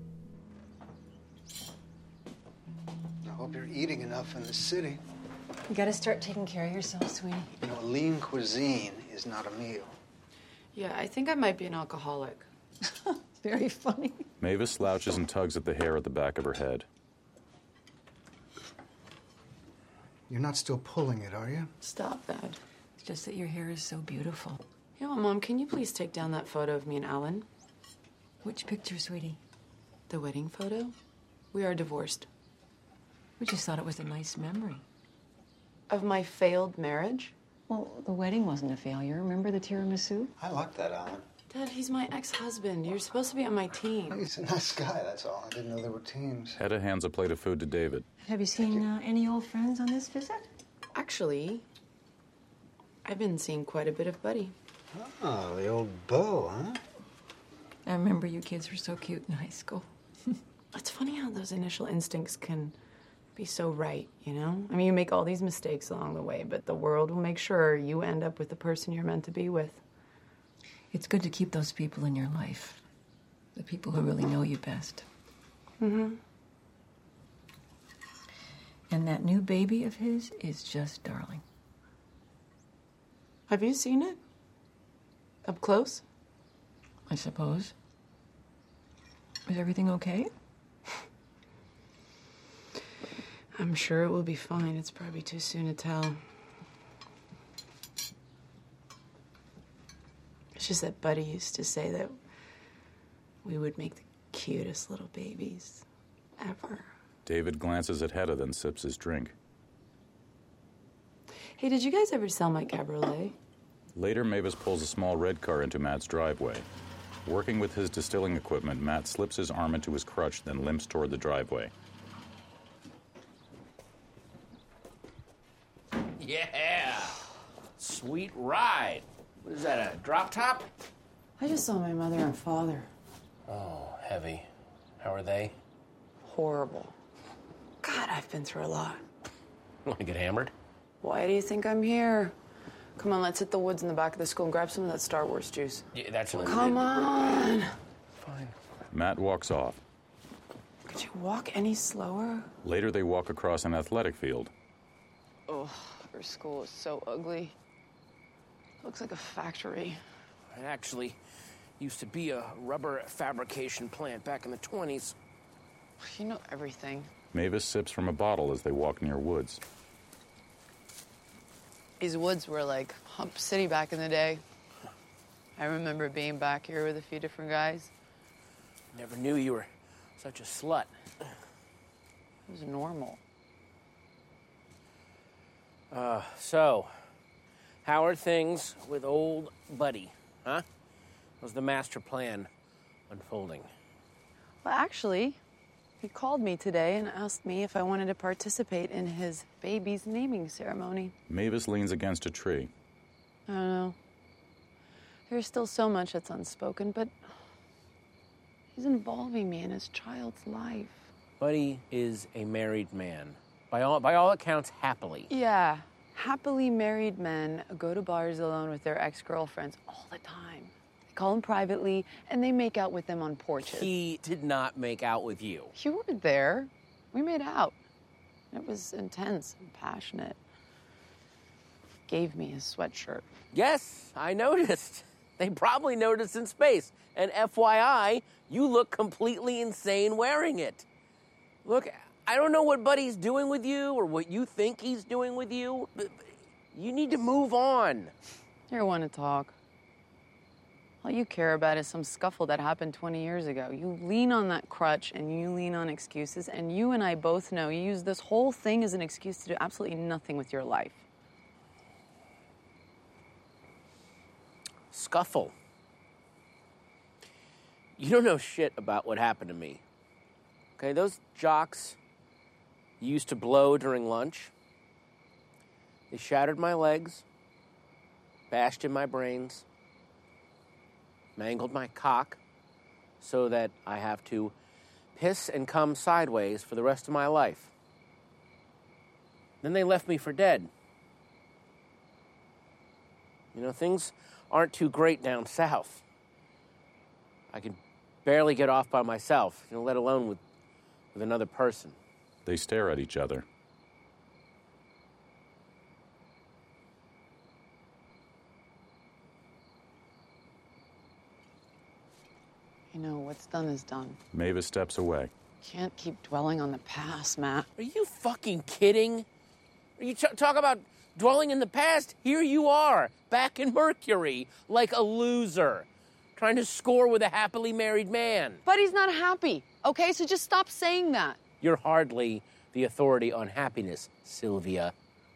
I hope you're eating enough in the city. You gotta start taking care of yourself, sweetie. You know, lean cuisine is not a meal. Yeah, I think I might be an alcoholic. Very funny. Mavis slouches and tugs at the hair at the back of her head. You're not still pulling it, are you? Stop that. It's just that your hair is so beautiful. You know what, Mom, can you please take down that photo of me and Alan? Which picture, sweetie? The wedding photo? We are divorced. We just thought it was a nice memory. Of my failed marriage? Well, the wedding wasn't a failure. Remember the tiramisu? I like that, Alan. Dad, he's my ex-husband. You're supposed to be on my team. He's a nice guy, that's all. I didn't know there were teams. Hedda hands a plate of food to David. Have you seen uh, any old friends on this visit? Actually, I've been seeing quite a bit of Buddy. Oh, the old beau, huh? I remember you kids were so cute in high school. It's funny how those initial instincts can be so right, you know? I mean, you make all these mistakes along the way, but the world will make sure you end up with the person you're meant to be with. It's good to keep those people in your life. The people who really know you best. Mm-hmm. And that new baby of his is just darling. Have you seen it? Up close? I suppose. Is everything okay? I'm sure it will be fine. It's probably too soon to tell. It's just that Buddy used to say that we would make the cutest little babies ever. David glances at Hedda, then sips his drink. Hey, did you guys ever sell my cabriolet? Later, Mavis pulls a small red car into Matt's driveway. Working with his distilling equipment, Matt slips his arm into his crutch, then limps toward the driveway. Yeah! Sweet ride. What is that, a drop top? I just saw my mother and father. Oh, heavy. How are they? Horrible. God, I've been through a lot. Want to get hammered? Why do you think I'm here? Come on, let's hit the woods in the back of the school and grab some of that Star Wars juice. Yeah, that's a Come on! Fine. Matt walks off. Could you walk any slower? Later, they walk across an athletic field. Oh, our school is so ugly. Looks like a factory. It actually used to be a rubber fabrication plant back in the twenties. You know everything. Mavis sips from a bottle as they walk near woods. These woods were like Hump City back in the day. I remember being back here with a few different guys. Never knew you were such a slut. It was normal. Uh, so, how are things with old Buddy, huh? Was the master plan unfolding? Well, actually, he called me today and asked me if I wanted to participate in his baby's naming ceremony. Mavis leans against a tree. I don't know. There's still so much that's unspoken, but he's involving me in his child's life. Buddy is a married man. By all, by all accounts, happily. Yeah. Happily married men go to bars alone with their ex-girlfriends all the time. They call them privately, and they make out with them on porches. He did not make out with you. You were there. We made out. It was intense and passionate. Gave me his sweatshirt. Yes, I noticed. They probably noticed in space. And F Y I, you look completely insane wearing it. Look, I don't know what Buddy's doing with you or what you think he's doing with you, but you need to move on. You want to talk. All you care about is some scuffle that happened twenty years ago. You lean on that crutch and you lean on excuses, and you and I both know you use this whole thing as an excuse to do absolutely nothing with your life. Scuffle. You don't know shit about what happened to me. Okay, those jocks you used to blow during lunch, they shattered my legs, bashed in my brains, mangled my cock so that I have to piss and come sideways for the rest of my life. Then they left me for dead. You know, things aren't too great down south. I can barely get off by myself, you know, let alone with, with another person. They stare at each other. You know, what's done is done. Mavis steps away. Can't keep dwelling on the past, Matt. Are you fucking kidding? Are you t- talk about dwelling in the past? Here you are, back in Mercury, like a loser, trying to score with a happily married man. But he's not happy, okay? So just stop saying that. You're hardly the authority on happiness, Sylvia.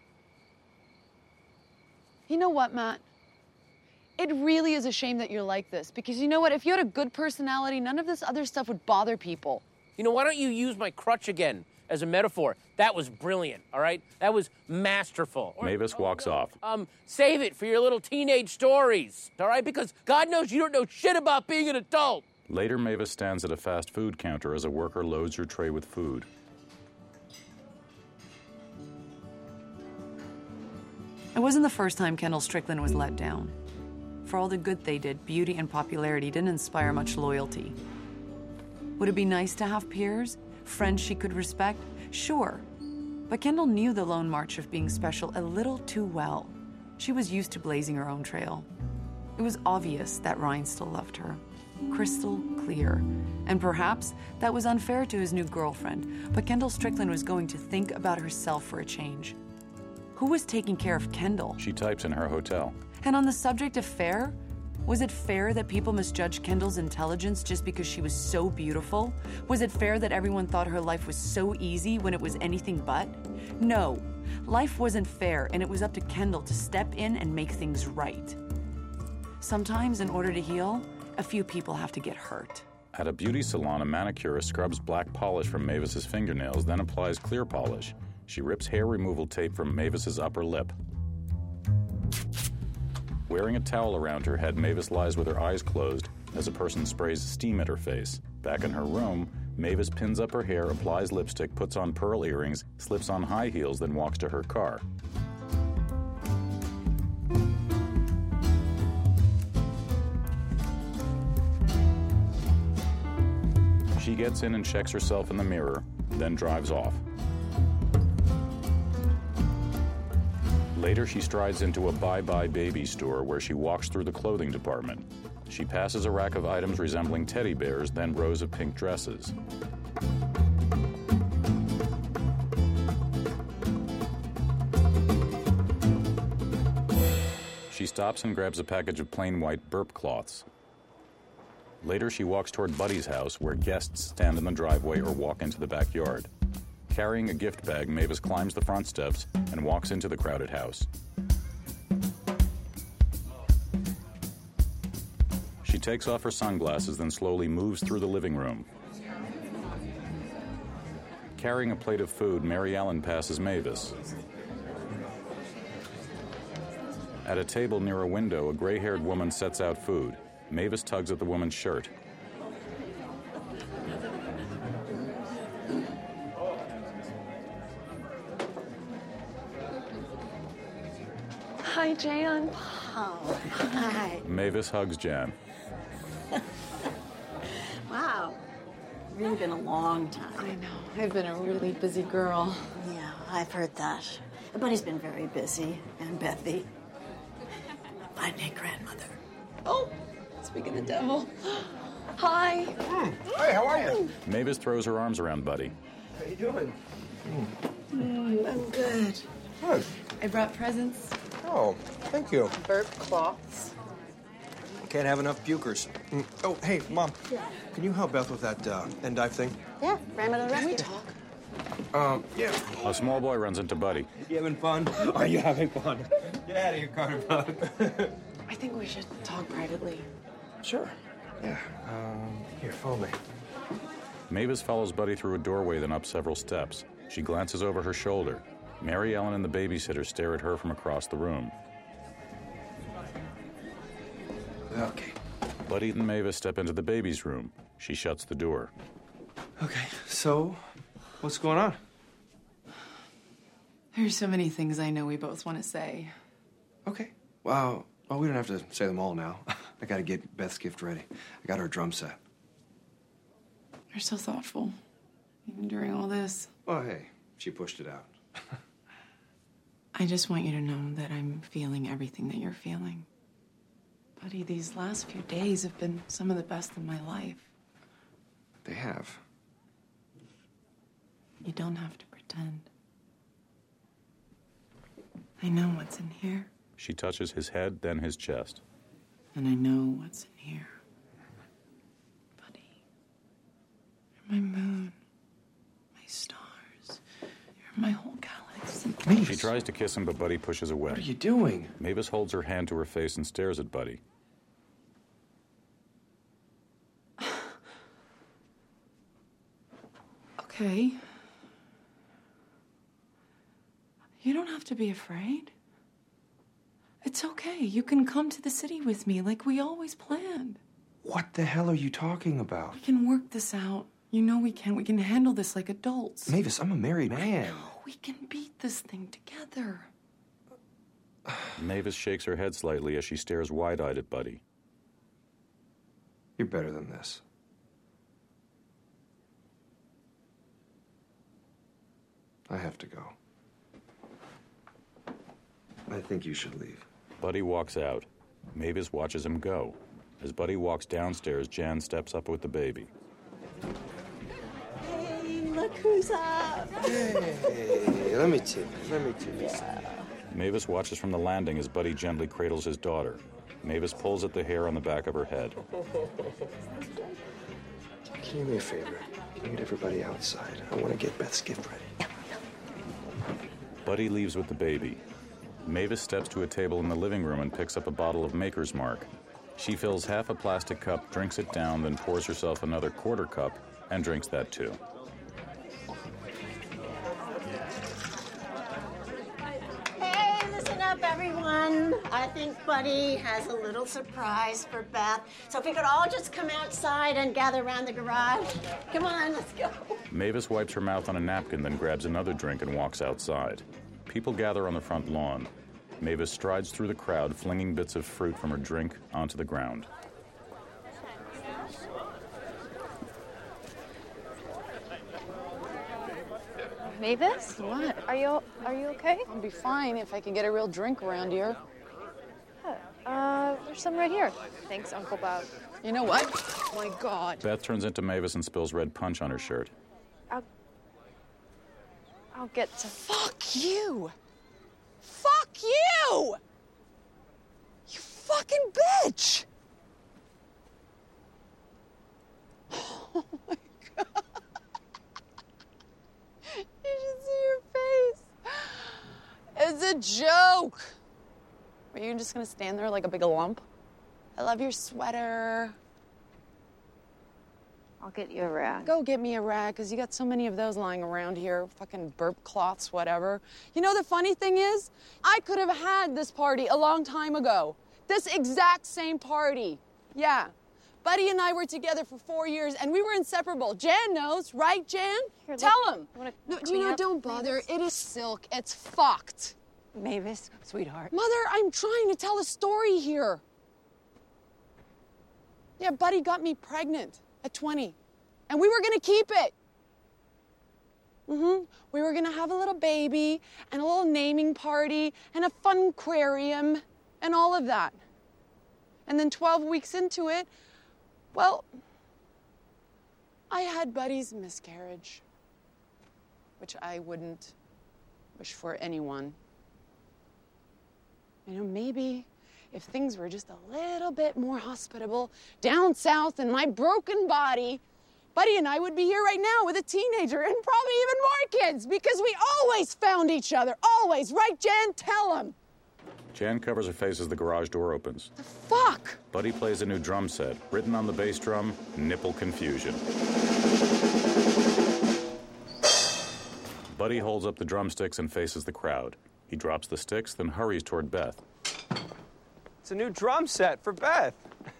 You know what, Matt? It really is a shame that you're like this, because you know what? If you had a good personality, none of this other stuff would bother people. You know, why don't you use my crutch again as a metaphor? That was brilliant, all right? That was masterful. Or, Mavis walks off. Um, save it for your little teenage stories, all right? Because God knows you don't know shit about being an adult. Later, Mavis stands at a fast food counter as a worker loads her tray with food. It wasn't the first time Kendall Strickland was let down. For all the good they did, beauty and popularity didn't inspire much loyalty. Would it be nice to have peers? Friends she could respect? Sure. But Kendall knew the Lone March of being special a little too well. She was used to blazing her own trail. It was obvious that Ryan still loved her. Crystal clear. And perhaps that was unfair to his new girlfriend, but Kendall Strickland was going to think about herself for a change. Who was taking care of Kendall? She types in her hotel. And on the subject of fair, was it fair that people misjudged Kendall's intelligence just because she was so beautiful? Was it fair that everyone thought her life was so easy when it was anything but? No, life wasn't fair, and it was up to Kendall to step in and make things right. Sometimes, in order to heal, a few people have to get hurt. At a beauty salon, a manicurist scrubs black polish from Mavis's fingernails, then applies clear polish. She rips hair removal tape from Mavis's upper lip. Wearing a towel around her head, Mavis lies with her eyes closed as a person sprays steam at her face. Back in her room, Mavis pins up her hair, applies lipstick, puts on pearl earrings, slips on high heels, then walks to her car. She gets in and checks herself in the mirror, then drives off. Later, she strides into a Bye Bye Baby store where she walks through the clothing department. She passes a rack of items resembling teddy bears, then rows of pink dresses. She stops and grabs a package of plain white burp cloths. Later, she walks toward Buddy's house, where guests stand in the driveway or walk into the backyard. Carrying a gift bag, Mavis climbs the front steps and walks into the crowded house. She takes off her sunglasses, then slowly moves through the living room. Carrying a plate of food, Mary Ellen passes Mavis. At a table near a window, a gray-haired woman sets out food. Mavis tugs at the woman's shirt. Hi, Jan. Oh, hi. Mavis hugs Jan. Wow. Really been a long time. I know. I've been a really busy girl. Yeah, I've heard that. Buddy's been very busy. And Bethy. My new grandmother. Oh, speaking of the devil. Hi. Mm. Hey, how are you? Mavis throws her arms around Buddy. How you doing? Mm, I'm good. Good. I brought presents. Oh, thank you. Burp cloths. Can't have enough pukers. Mm. Oh, hey, Mom. Yeah. Can you help Beth with that uh, endive thing? Yeah, grandmother Can we rescue. talk? Um, yeah. A small boy runs into Buddy. You having fun? Are you having fun? Get out of here, Carter Bug. I think we should talk privately. Sure. Yeah. Um, here, follow me. Mavis follows Buddy through a doorway, then up several steps. She glances over her shoulder. Mary Ellen and the babysitter stare at her from across the room. Okay. Buddy and Mavis step into the baby's room. She shuts the door. Okay, so what's going on? There's so many things I know we both want to say. Okay. Well, well, we don't have to say them all now. I gotta get Beth's gift ready. I got her a drum set. You're so thoughtful, even during all this. Well, hey, she pushed it out. I just want you to know that I'm feeling everything that you're feeling. Buddy, these last few days have been some of the best in my life. They have. You don't have to pretend. I know what's in here. She touches his head, then his chest. And I know what's in here. Buddy. You're my moon. My my whole galaxy. Mavis. She tries to kiss him, but Buddy pushes away. What are you doing? Mavis holds her hand to her face and stares at Buddy. Okay. You don't have to be afraid. It's okay. You can come to the city with me like we always planned. What the hell are you talking about? We can work this out. You know we can. We can handle this like adults. Mavis, I'm a married man. We can beat this thing together. Mavis shakes her head slightly as she stares wide-eyed at Buddy. You're better than this. I have to go. I think you should leave. Buddy walks out. Mavis watches him go. As Buddy walks downstairs, Jan steps up with the baby. Hey, look who's up. Hey, let me tip. Let me tip. Yeah. Mavis watches from the landing as Buddy gently cradles his daughter. Mavis pulls at the hair on the back of her head. Can you do me a favor? Can you get everybody outside? I want to get Beth's gift ready. Buddy leaves with the baby. Mavis steps to a table in the living room and picks up a bottle of Maker's Mark. She fills half a plastic cup, drinks it down, then pours herself another quarter cup and drinks that too. Hey, listen up, everyone. I think Buddy has a little surprise for Beth. So if we could all just come outside and gather around the garage. Come on, let's go. Mavis wipes her mouth on a napkin, then grabs another drink and walks outside. People gather on the front lawn. Mavis strides through the crowd, flinging bits of fruit from her drink onto the ground. Mavis? What? Are you are you okay? I'll be fine if I can get a real drink around here. Uh, there's some right here. Thanks, Uncle Bob. You know what? Oh my God. Beth turns into Mavis and spills red punch on her shirt. I'll I'll get to. Fuck you! Fuck you! You fucking bitch! Oh my God. You should see your face. It's a joke. Are you just gonna stand there like a big lump? I love your sweater. I'll get you a rag. Go get me a rag, because you got so many of those lying around here. Fucking burp cloths, whatever. You know, the funny thing is, I could have had this party a long time ago. This exact same party. Yeah. Buddy and I were together for four years, and we were inseparable. Jan knows, right, Jan? Here, Tell look. him. You wanna No, clean you know, up, don't bother. Mavis? It is silk. It's fucked. Mavis, sweetheart. Mother, I'm trying to tell a story here. Yeah, Buddy got me pregnant at twenty, and we were gonna keep it. Mm-hmm. We were gonna have a little baby and a little naming party and a fun aquarium and all of that. And then twelve weeks into it, well, I had Buddy's miscarriage, which I wouldn't wish for anyone. You know, maybe if things were just a little bit more hospitable down south in my broken body, Buddy and I would be here right now with a teenager and probably even more kids, because we always found each other. Always. Right, Jan? Tell him. Jan covers her face as the garage door opens. Fuck! Buddy plays a new drum set. Written on the bass drum, Nipple Confusion. Buddy holds up the drumsticks and faces the crowd. He drops the sticks, then hurries toward Beth. It's a new drum set for Beth.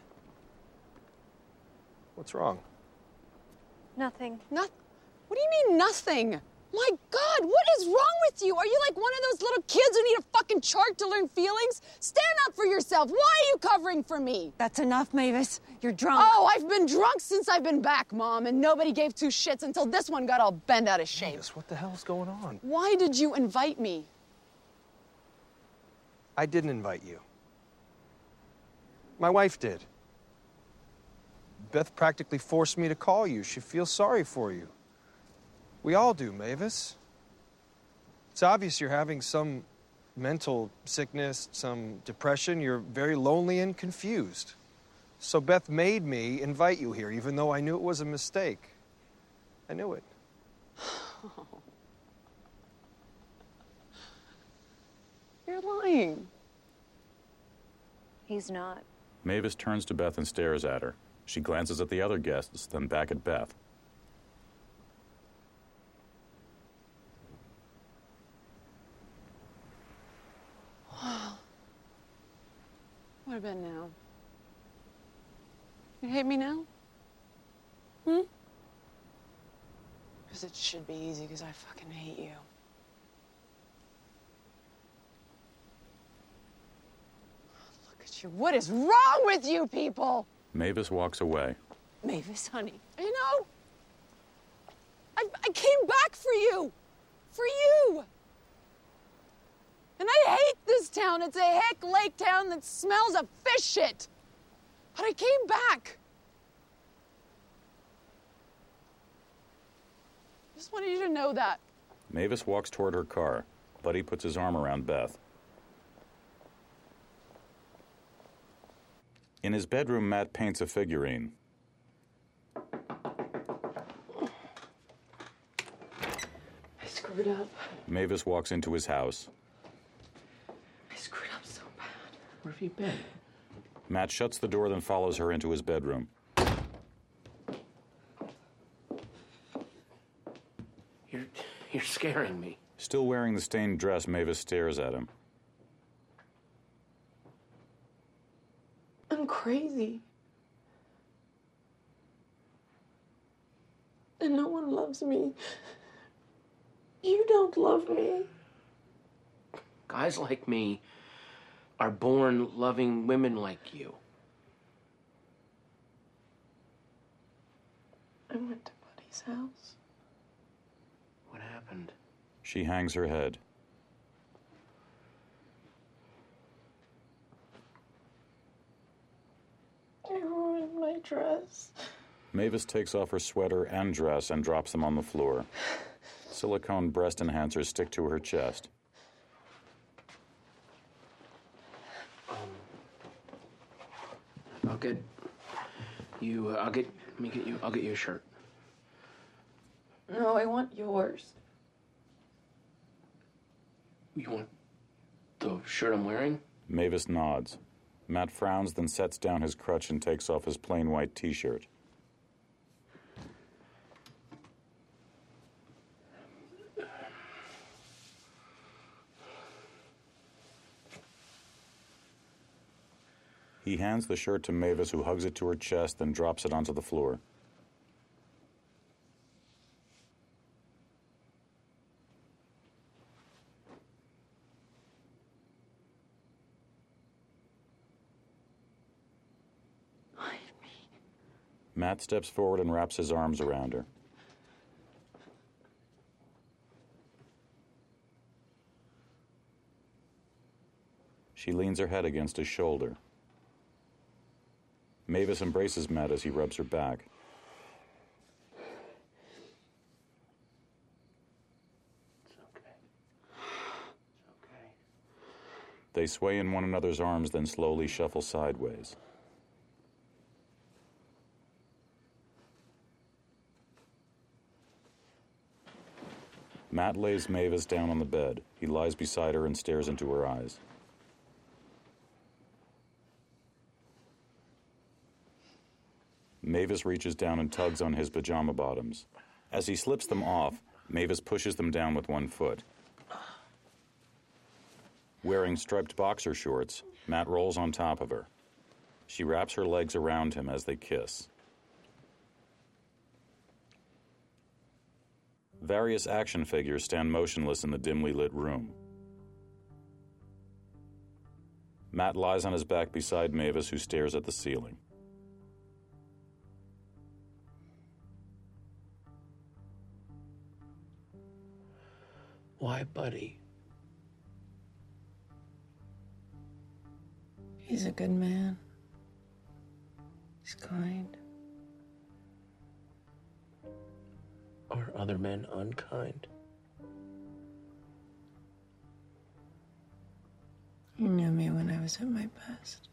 What's wrong? Nothing. Nothing? What do you mean, nothing? My God, what is wrong with you? Are you like one of those little kids who need a fucking chart to learn feelings? Stand up for yourself. Why are you covering for me? That's enough, Mavis. You're drunk. Oh, I've been drunk since I've been back, Mom, and nobody gave two shits until this one got all bent out of shape. Mavis, what the hell's going on? Why did you invite me? I didn't invite you. My wife did. Beth practically forced me to call you. She feels sorry for you. We all do, Mavis. It's obvious you're having some mental sickness, some depression. You're very lonely and confused. So Beth made me invite you here, even though I knew it was a mistake. I knew it. You're lying. He's not. Mavis turns to Beth and stares at her. She glances at the other guests, then back at Beth. What about now? You hate me now? Hmm? Because it should be easy, because I fucking hate you. Look at you. What is wrong with you people? Mavis walks away. Mavis, honey, you know, I, I came back for you. For you. And I hate this town. It's a heck lake town that smells of fish shit. But I came back. I just wanted you to know that. Mavis walks toward her car. Buddy puts his arm around Beth. In his bedroom, Matt paints a figurine. I screwed up. Mavis walks into his house. I screwed up so bad. Where have you been? Matt shuts the door, then follows her into his bedroom. You're, you're scaring me. Still wearing the stained dress, Mavis stares at him. I'm crazy. And no one loves me. You don't love me. Guys like me are born loving women like you. I went to Buddy's house. What happened? She hangs her head. I ruined my dress. Mavis takes off her sweater and dress and drops them on the floor. Silicone breast enhancers stick to her chest. I'll get you. Uh, I'll get. Let me get you. I'll get you a shirt. No, I want yours. You want the shirt I'm wearing? Mavis nods. Matt frowns, then sets down his crutch and takes off his plain white t-shirt. He hands the shirt to Mavis, who hugs it to her chest, then drops it onto the floor. Matt steps forward and wraps his arms around her. She leans her head against his shoulder. Mavis embraces Matt as he rubs her back. It's okay. It's okay. They sway in one another's arms, then slowly shuffle sideways. Matt lays Mavis down on the bed. He lies beside her and stares into her eyes. Mavis reaches down and tugs on his pajama bottoms. As he slips them off, Mavis pushes them down with one foot. Wearing striped boxer shorts, Matt rolls on top of her. She wraps her legs around him as they kiss. Various action figures stand motionless in the dimly lit room. Matt lies on his back beside Mavis, who stares at the ceiling. Why, Buddy? He's a good man. He's kind. Are other men unkind? You knew me when I was at my best.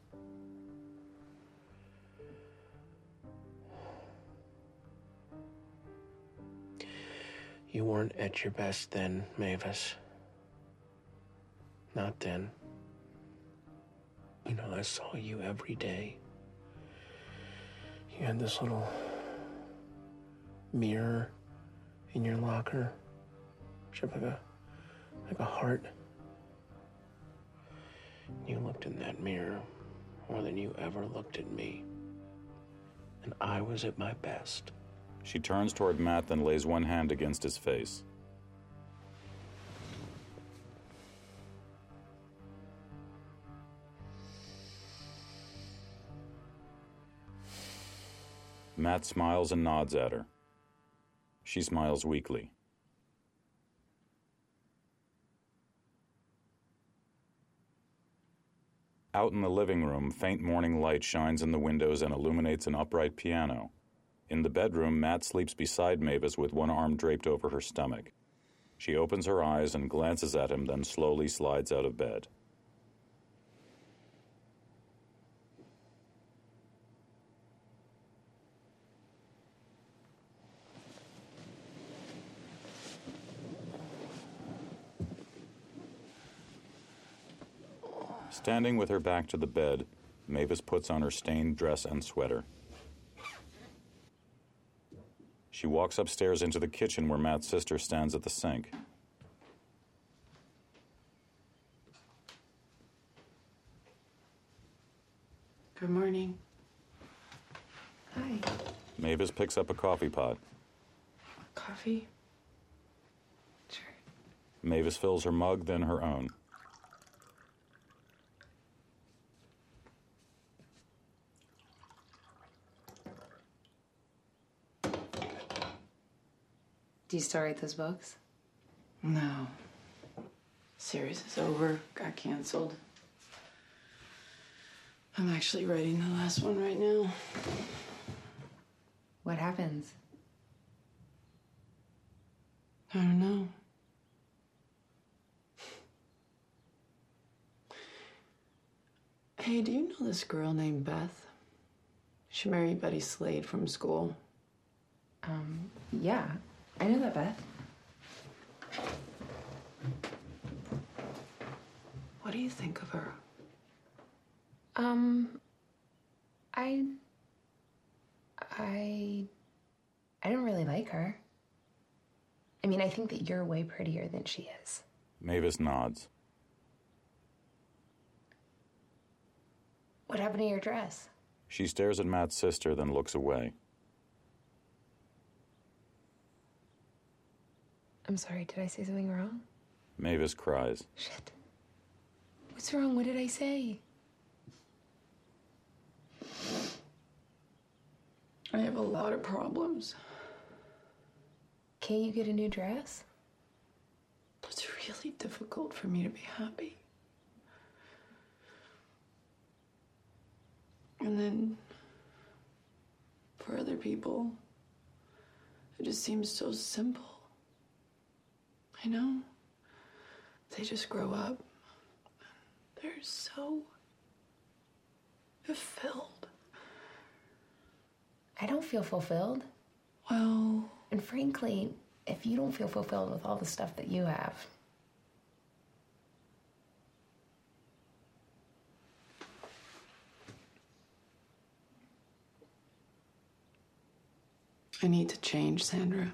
You weren't at your best then, Mavis. Not then. You know, I saw you every day. You had this little mirror in your locker, shaped like a like a heart. You looked in that mirror more than you ever looked at me. And I was at my best. She turns toward Matt, then lays one hand against his face. Matt smiles and nods at her. She smiles weakly. Out in the living room, faint morning light shines in the windows and illuminates an upright piano. In the bedroom, Matt sleeps beside Mavis with one arm draped over her stomach. She opens her eyes and glances at him, then slowly slides out of bed. Standing with her back to the bed, Mavis puts on her stained dress and sweater. She walks upstairs into the kitchen where Matt's sister stands at the sink. Good morning. Hi. Mavis picks up a coffee pot. Coffee? Mavis fills her mug, then her own. Do you still write those books? No. Series is over. Got canceled. I'm actually writing the last one right now. What happens? I don't know. Hey, do you know this girl named Beth? She married Buddy Slade from school. Um, yeah. I know that, Beth. What do you think of her? Um, I... I... I don't really like her. I mean, I think that you're way prettier than she is. Mavis nods. What happened to your dress? She stares at Matt's sister, then looks away. I'm sorry, did I say something wrong? Mavis cries. Shit. What's wrong? What did I say? I have a lot of problems. Can't you get a new dress? It's really difficult for me to be happy. And then, for other people, it just seems so simple. I know. They just grow up. They're so fulfilled. I don't feel fulfilled. Well... And frankly, if you don't feel fulfilled with all the stuff that you have... I need to change, Sandra.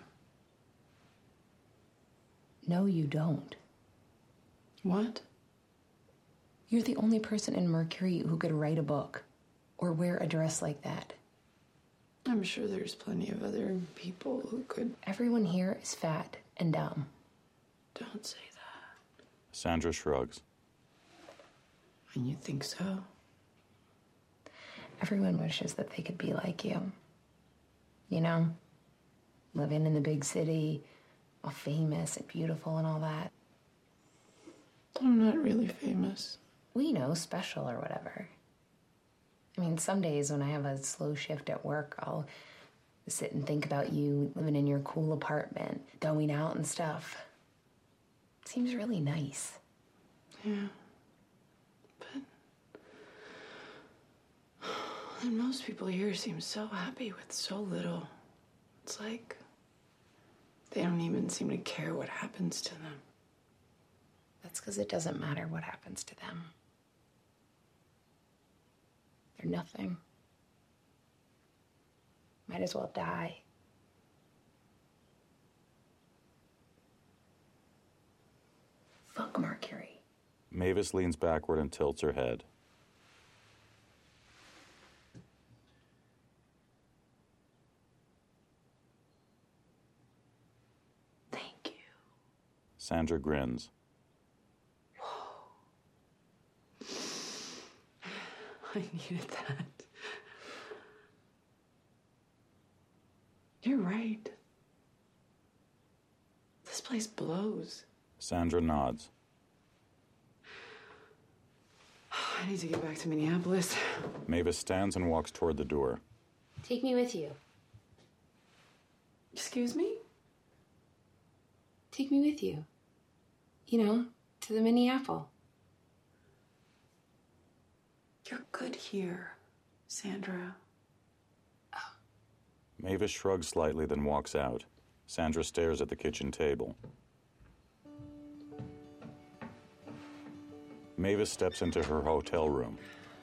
No, you don't. What? You're the only person in Mercury who could write a book or wear a dress like that. I'm sure there's plenty of other people who could. Everyone here is fat and dumb. Don't say that. Sandra shrugs. And you think so? Everyone wishes that they could be like you. You know? Living in the big city, all famous and beautiful and all that. I'm not really famous. We know, special or whatever. I mean, some days when I have a slow shift at work, I'll sit and think about you living in your cool apartment, going out and stuff. Seems really nice. Yeah. But... And most people here seem so happy with so little. It's like they don't even seem to care what happens to them. But That's because it doesn't matter what happens to them. They're nothing. Might as well die. Fuck Mercury. Mavis leans backward and tilts her head. Thank you. Sandra grins. I needed that. You're right. This place blows. Sandra nods. I need to get back to Minneapolis. Mavis stands and walks toward the door. Take me with you. Excuse me? Take me with you. You know, to the Minneapolis. You're good here, Sandra. Mavis shrugs slightly, then walks out. Sandra stares at the kitchen table. Mavis steps into her hotel room.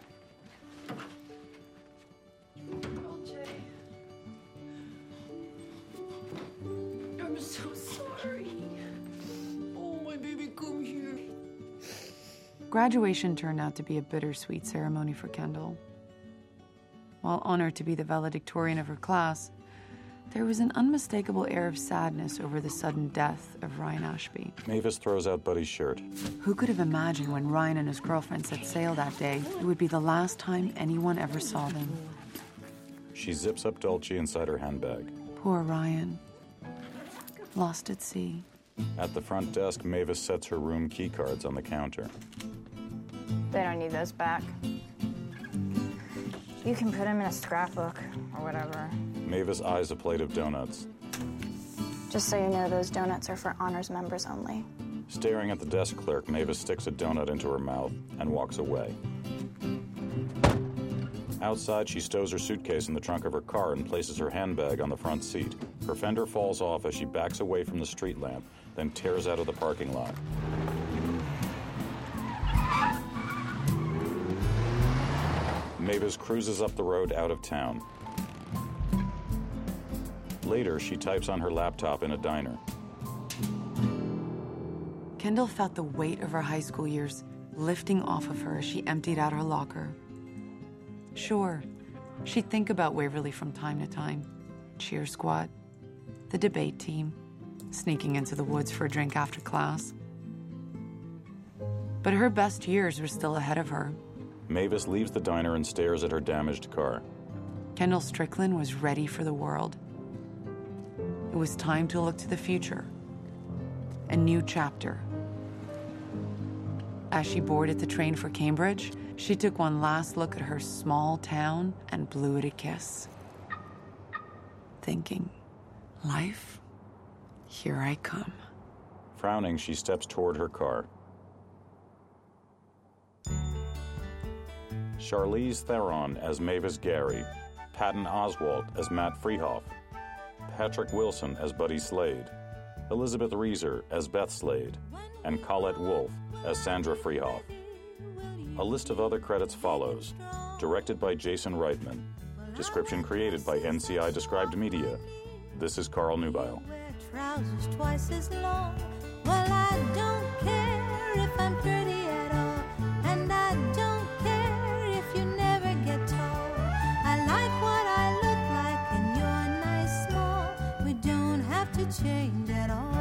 I'm so sorry. Oh, my baby, come here. Graduation turned out to be a bittersweet ceremony for Kendall. While honored to be the valedictorian of her class, there was an unmistakable air of sadness over the sudden death of Ryan Ashby. Mavis throws out Buddy's shirt. Who could have imagined when Ryan and his girlfriend set sail that day, it would be the last time anyone ever saw them? She zips up Dulce inside her handbag. Poor Ryan. Lost at sea. At the front desk, Mavis sets her room keycards on the counter. They don't need those back. You can put them in a scrapbook or whatever. Mavis eyes a plate of donuts. Just so you know, those donuts are for honors members only. Staring at the desk clerk, Mavis sticks a donut into her mouth and walks away. Outside, she stows her suitcase in the trunk of her car and places her handbag on the front seat. Her fender falls off as she backs away from the street lamp, then tears out of the parking lot. Mavis cruises up the road out of town. Later, she types on her laptop in a diner. Kendall felt the weight of her high school years lifting off of her as she emptied out her locker. Sure, she'd think about Waverly from time to time. Cheer squad, the debate team, sneaking into the woods for a drink after class. But her best years were still ahead of her. Mavis leaves the diner and stares at her damaged car. Kendall Strickland was ready for the world. It was time to look to the future. A new chapter. As she boarded the train for Cambridge, she took one last look at her small town and blew it a kiss. Thinking, life, here I come. Frowning, she steps toward her car. Charlize Theron as Mavis Gary, Patton Oswalt as Matt Freehoff, Patrick Wilson as Buddy Slade, Elizabeth Reeser as Beth Slade, and Colette Wolfe as Sandra Freehoff. A list of other credits follows. Directed by Jason Reitman. Description created by N C I Described Media. This is Carl Newbile. Trousers twice as long. Well, I don't care if I'm pretty at all, and I don't care if you never get tall. I like what I look like, and you're nice small. We don't have to change at all.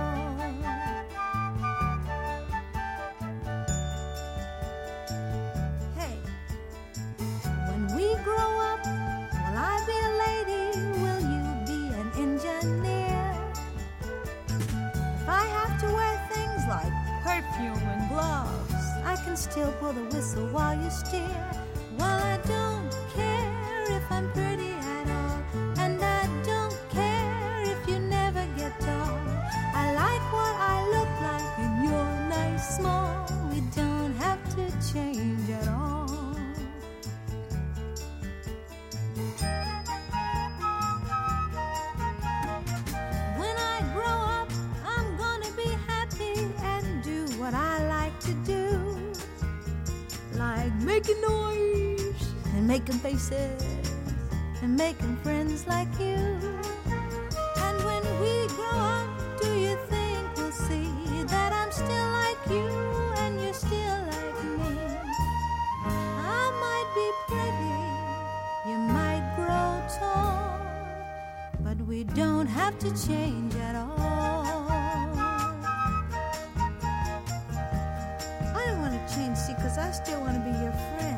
Hey, when we grow up, will I be a lady? Will you be an engineer? If I have to wear things like perfume and gloves, I can still blow the whistle while you steer. Well, I don't care if I'm pretty at all, and I don't care if you never get tall. I like what I look like, and you're nice small. We don't have to change at all. When I grow up, I'm gonna be happy and do what I like making faces and making friends like you. And when we grow up, do you think we'll see that I'm still like you and you're still like me? I might be pretty, you might grow tall, but we don't have to change at all. I don't want to change, see, because I still want to be your friend.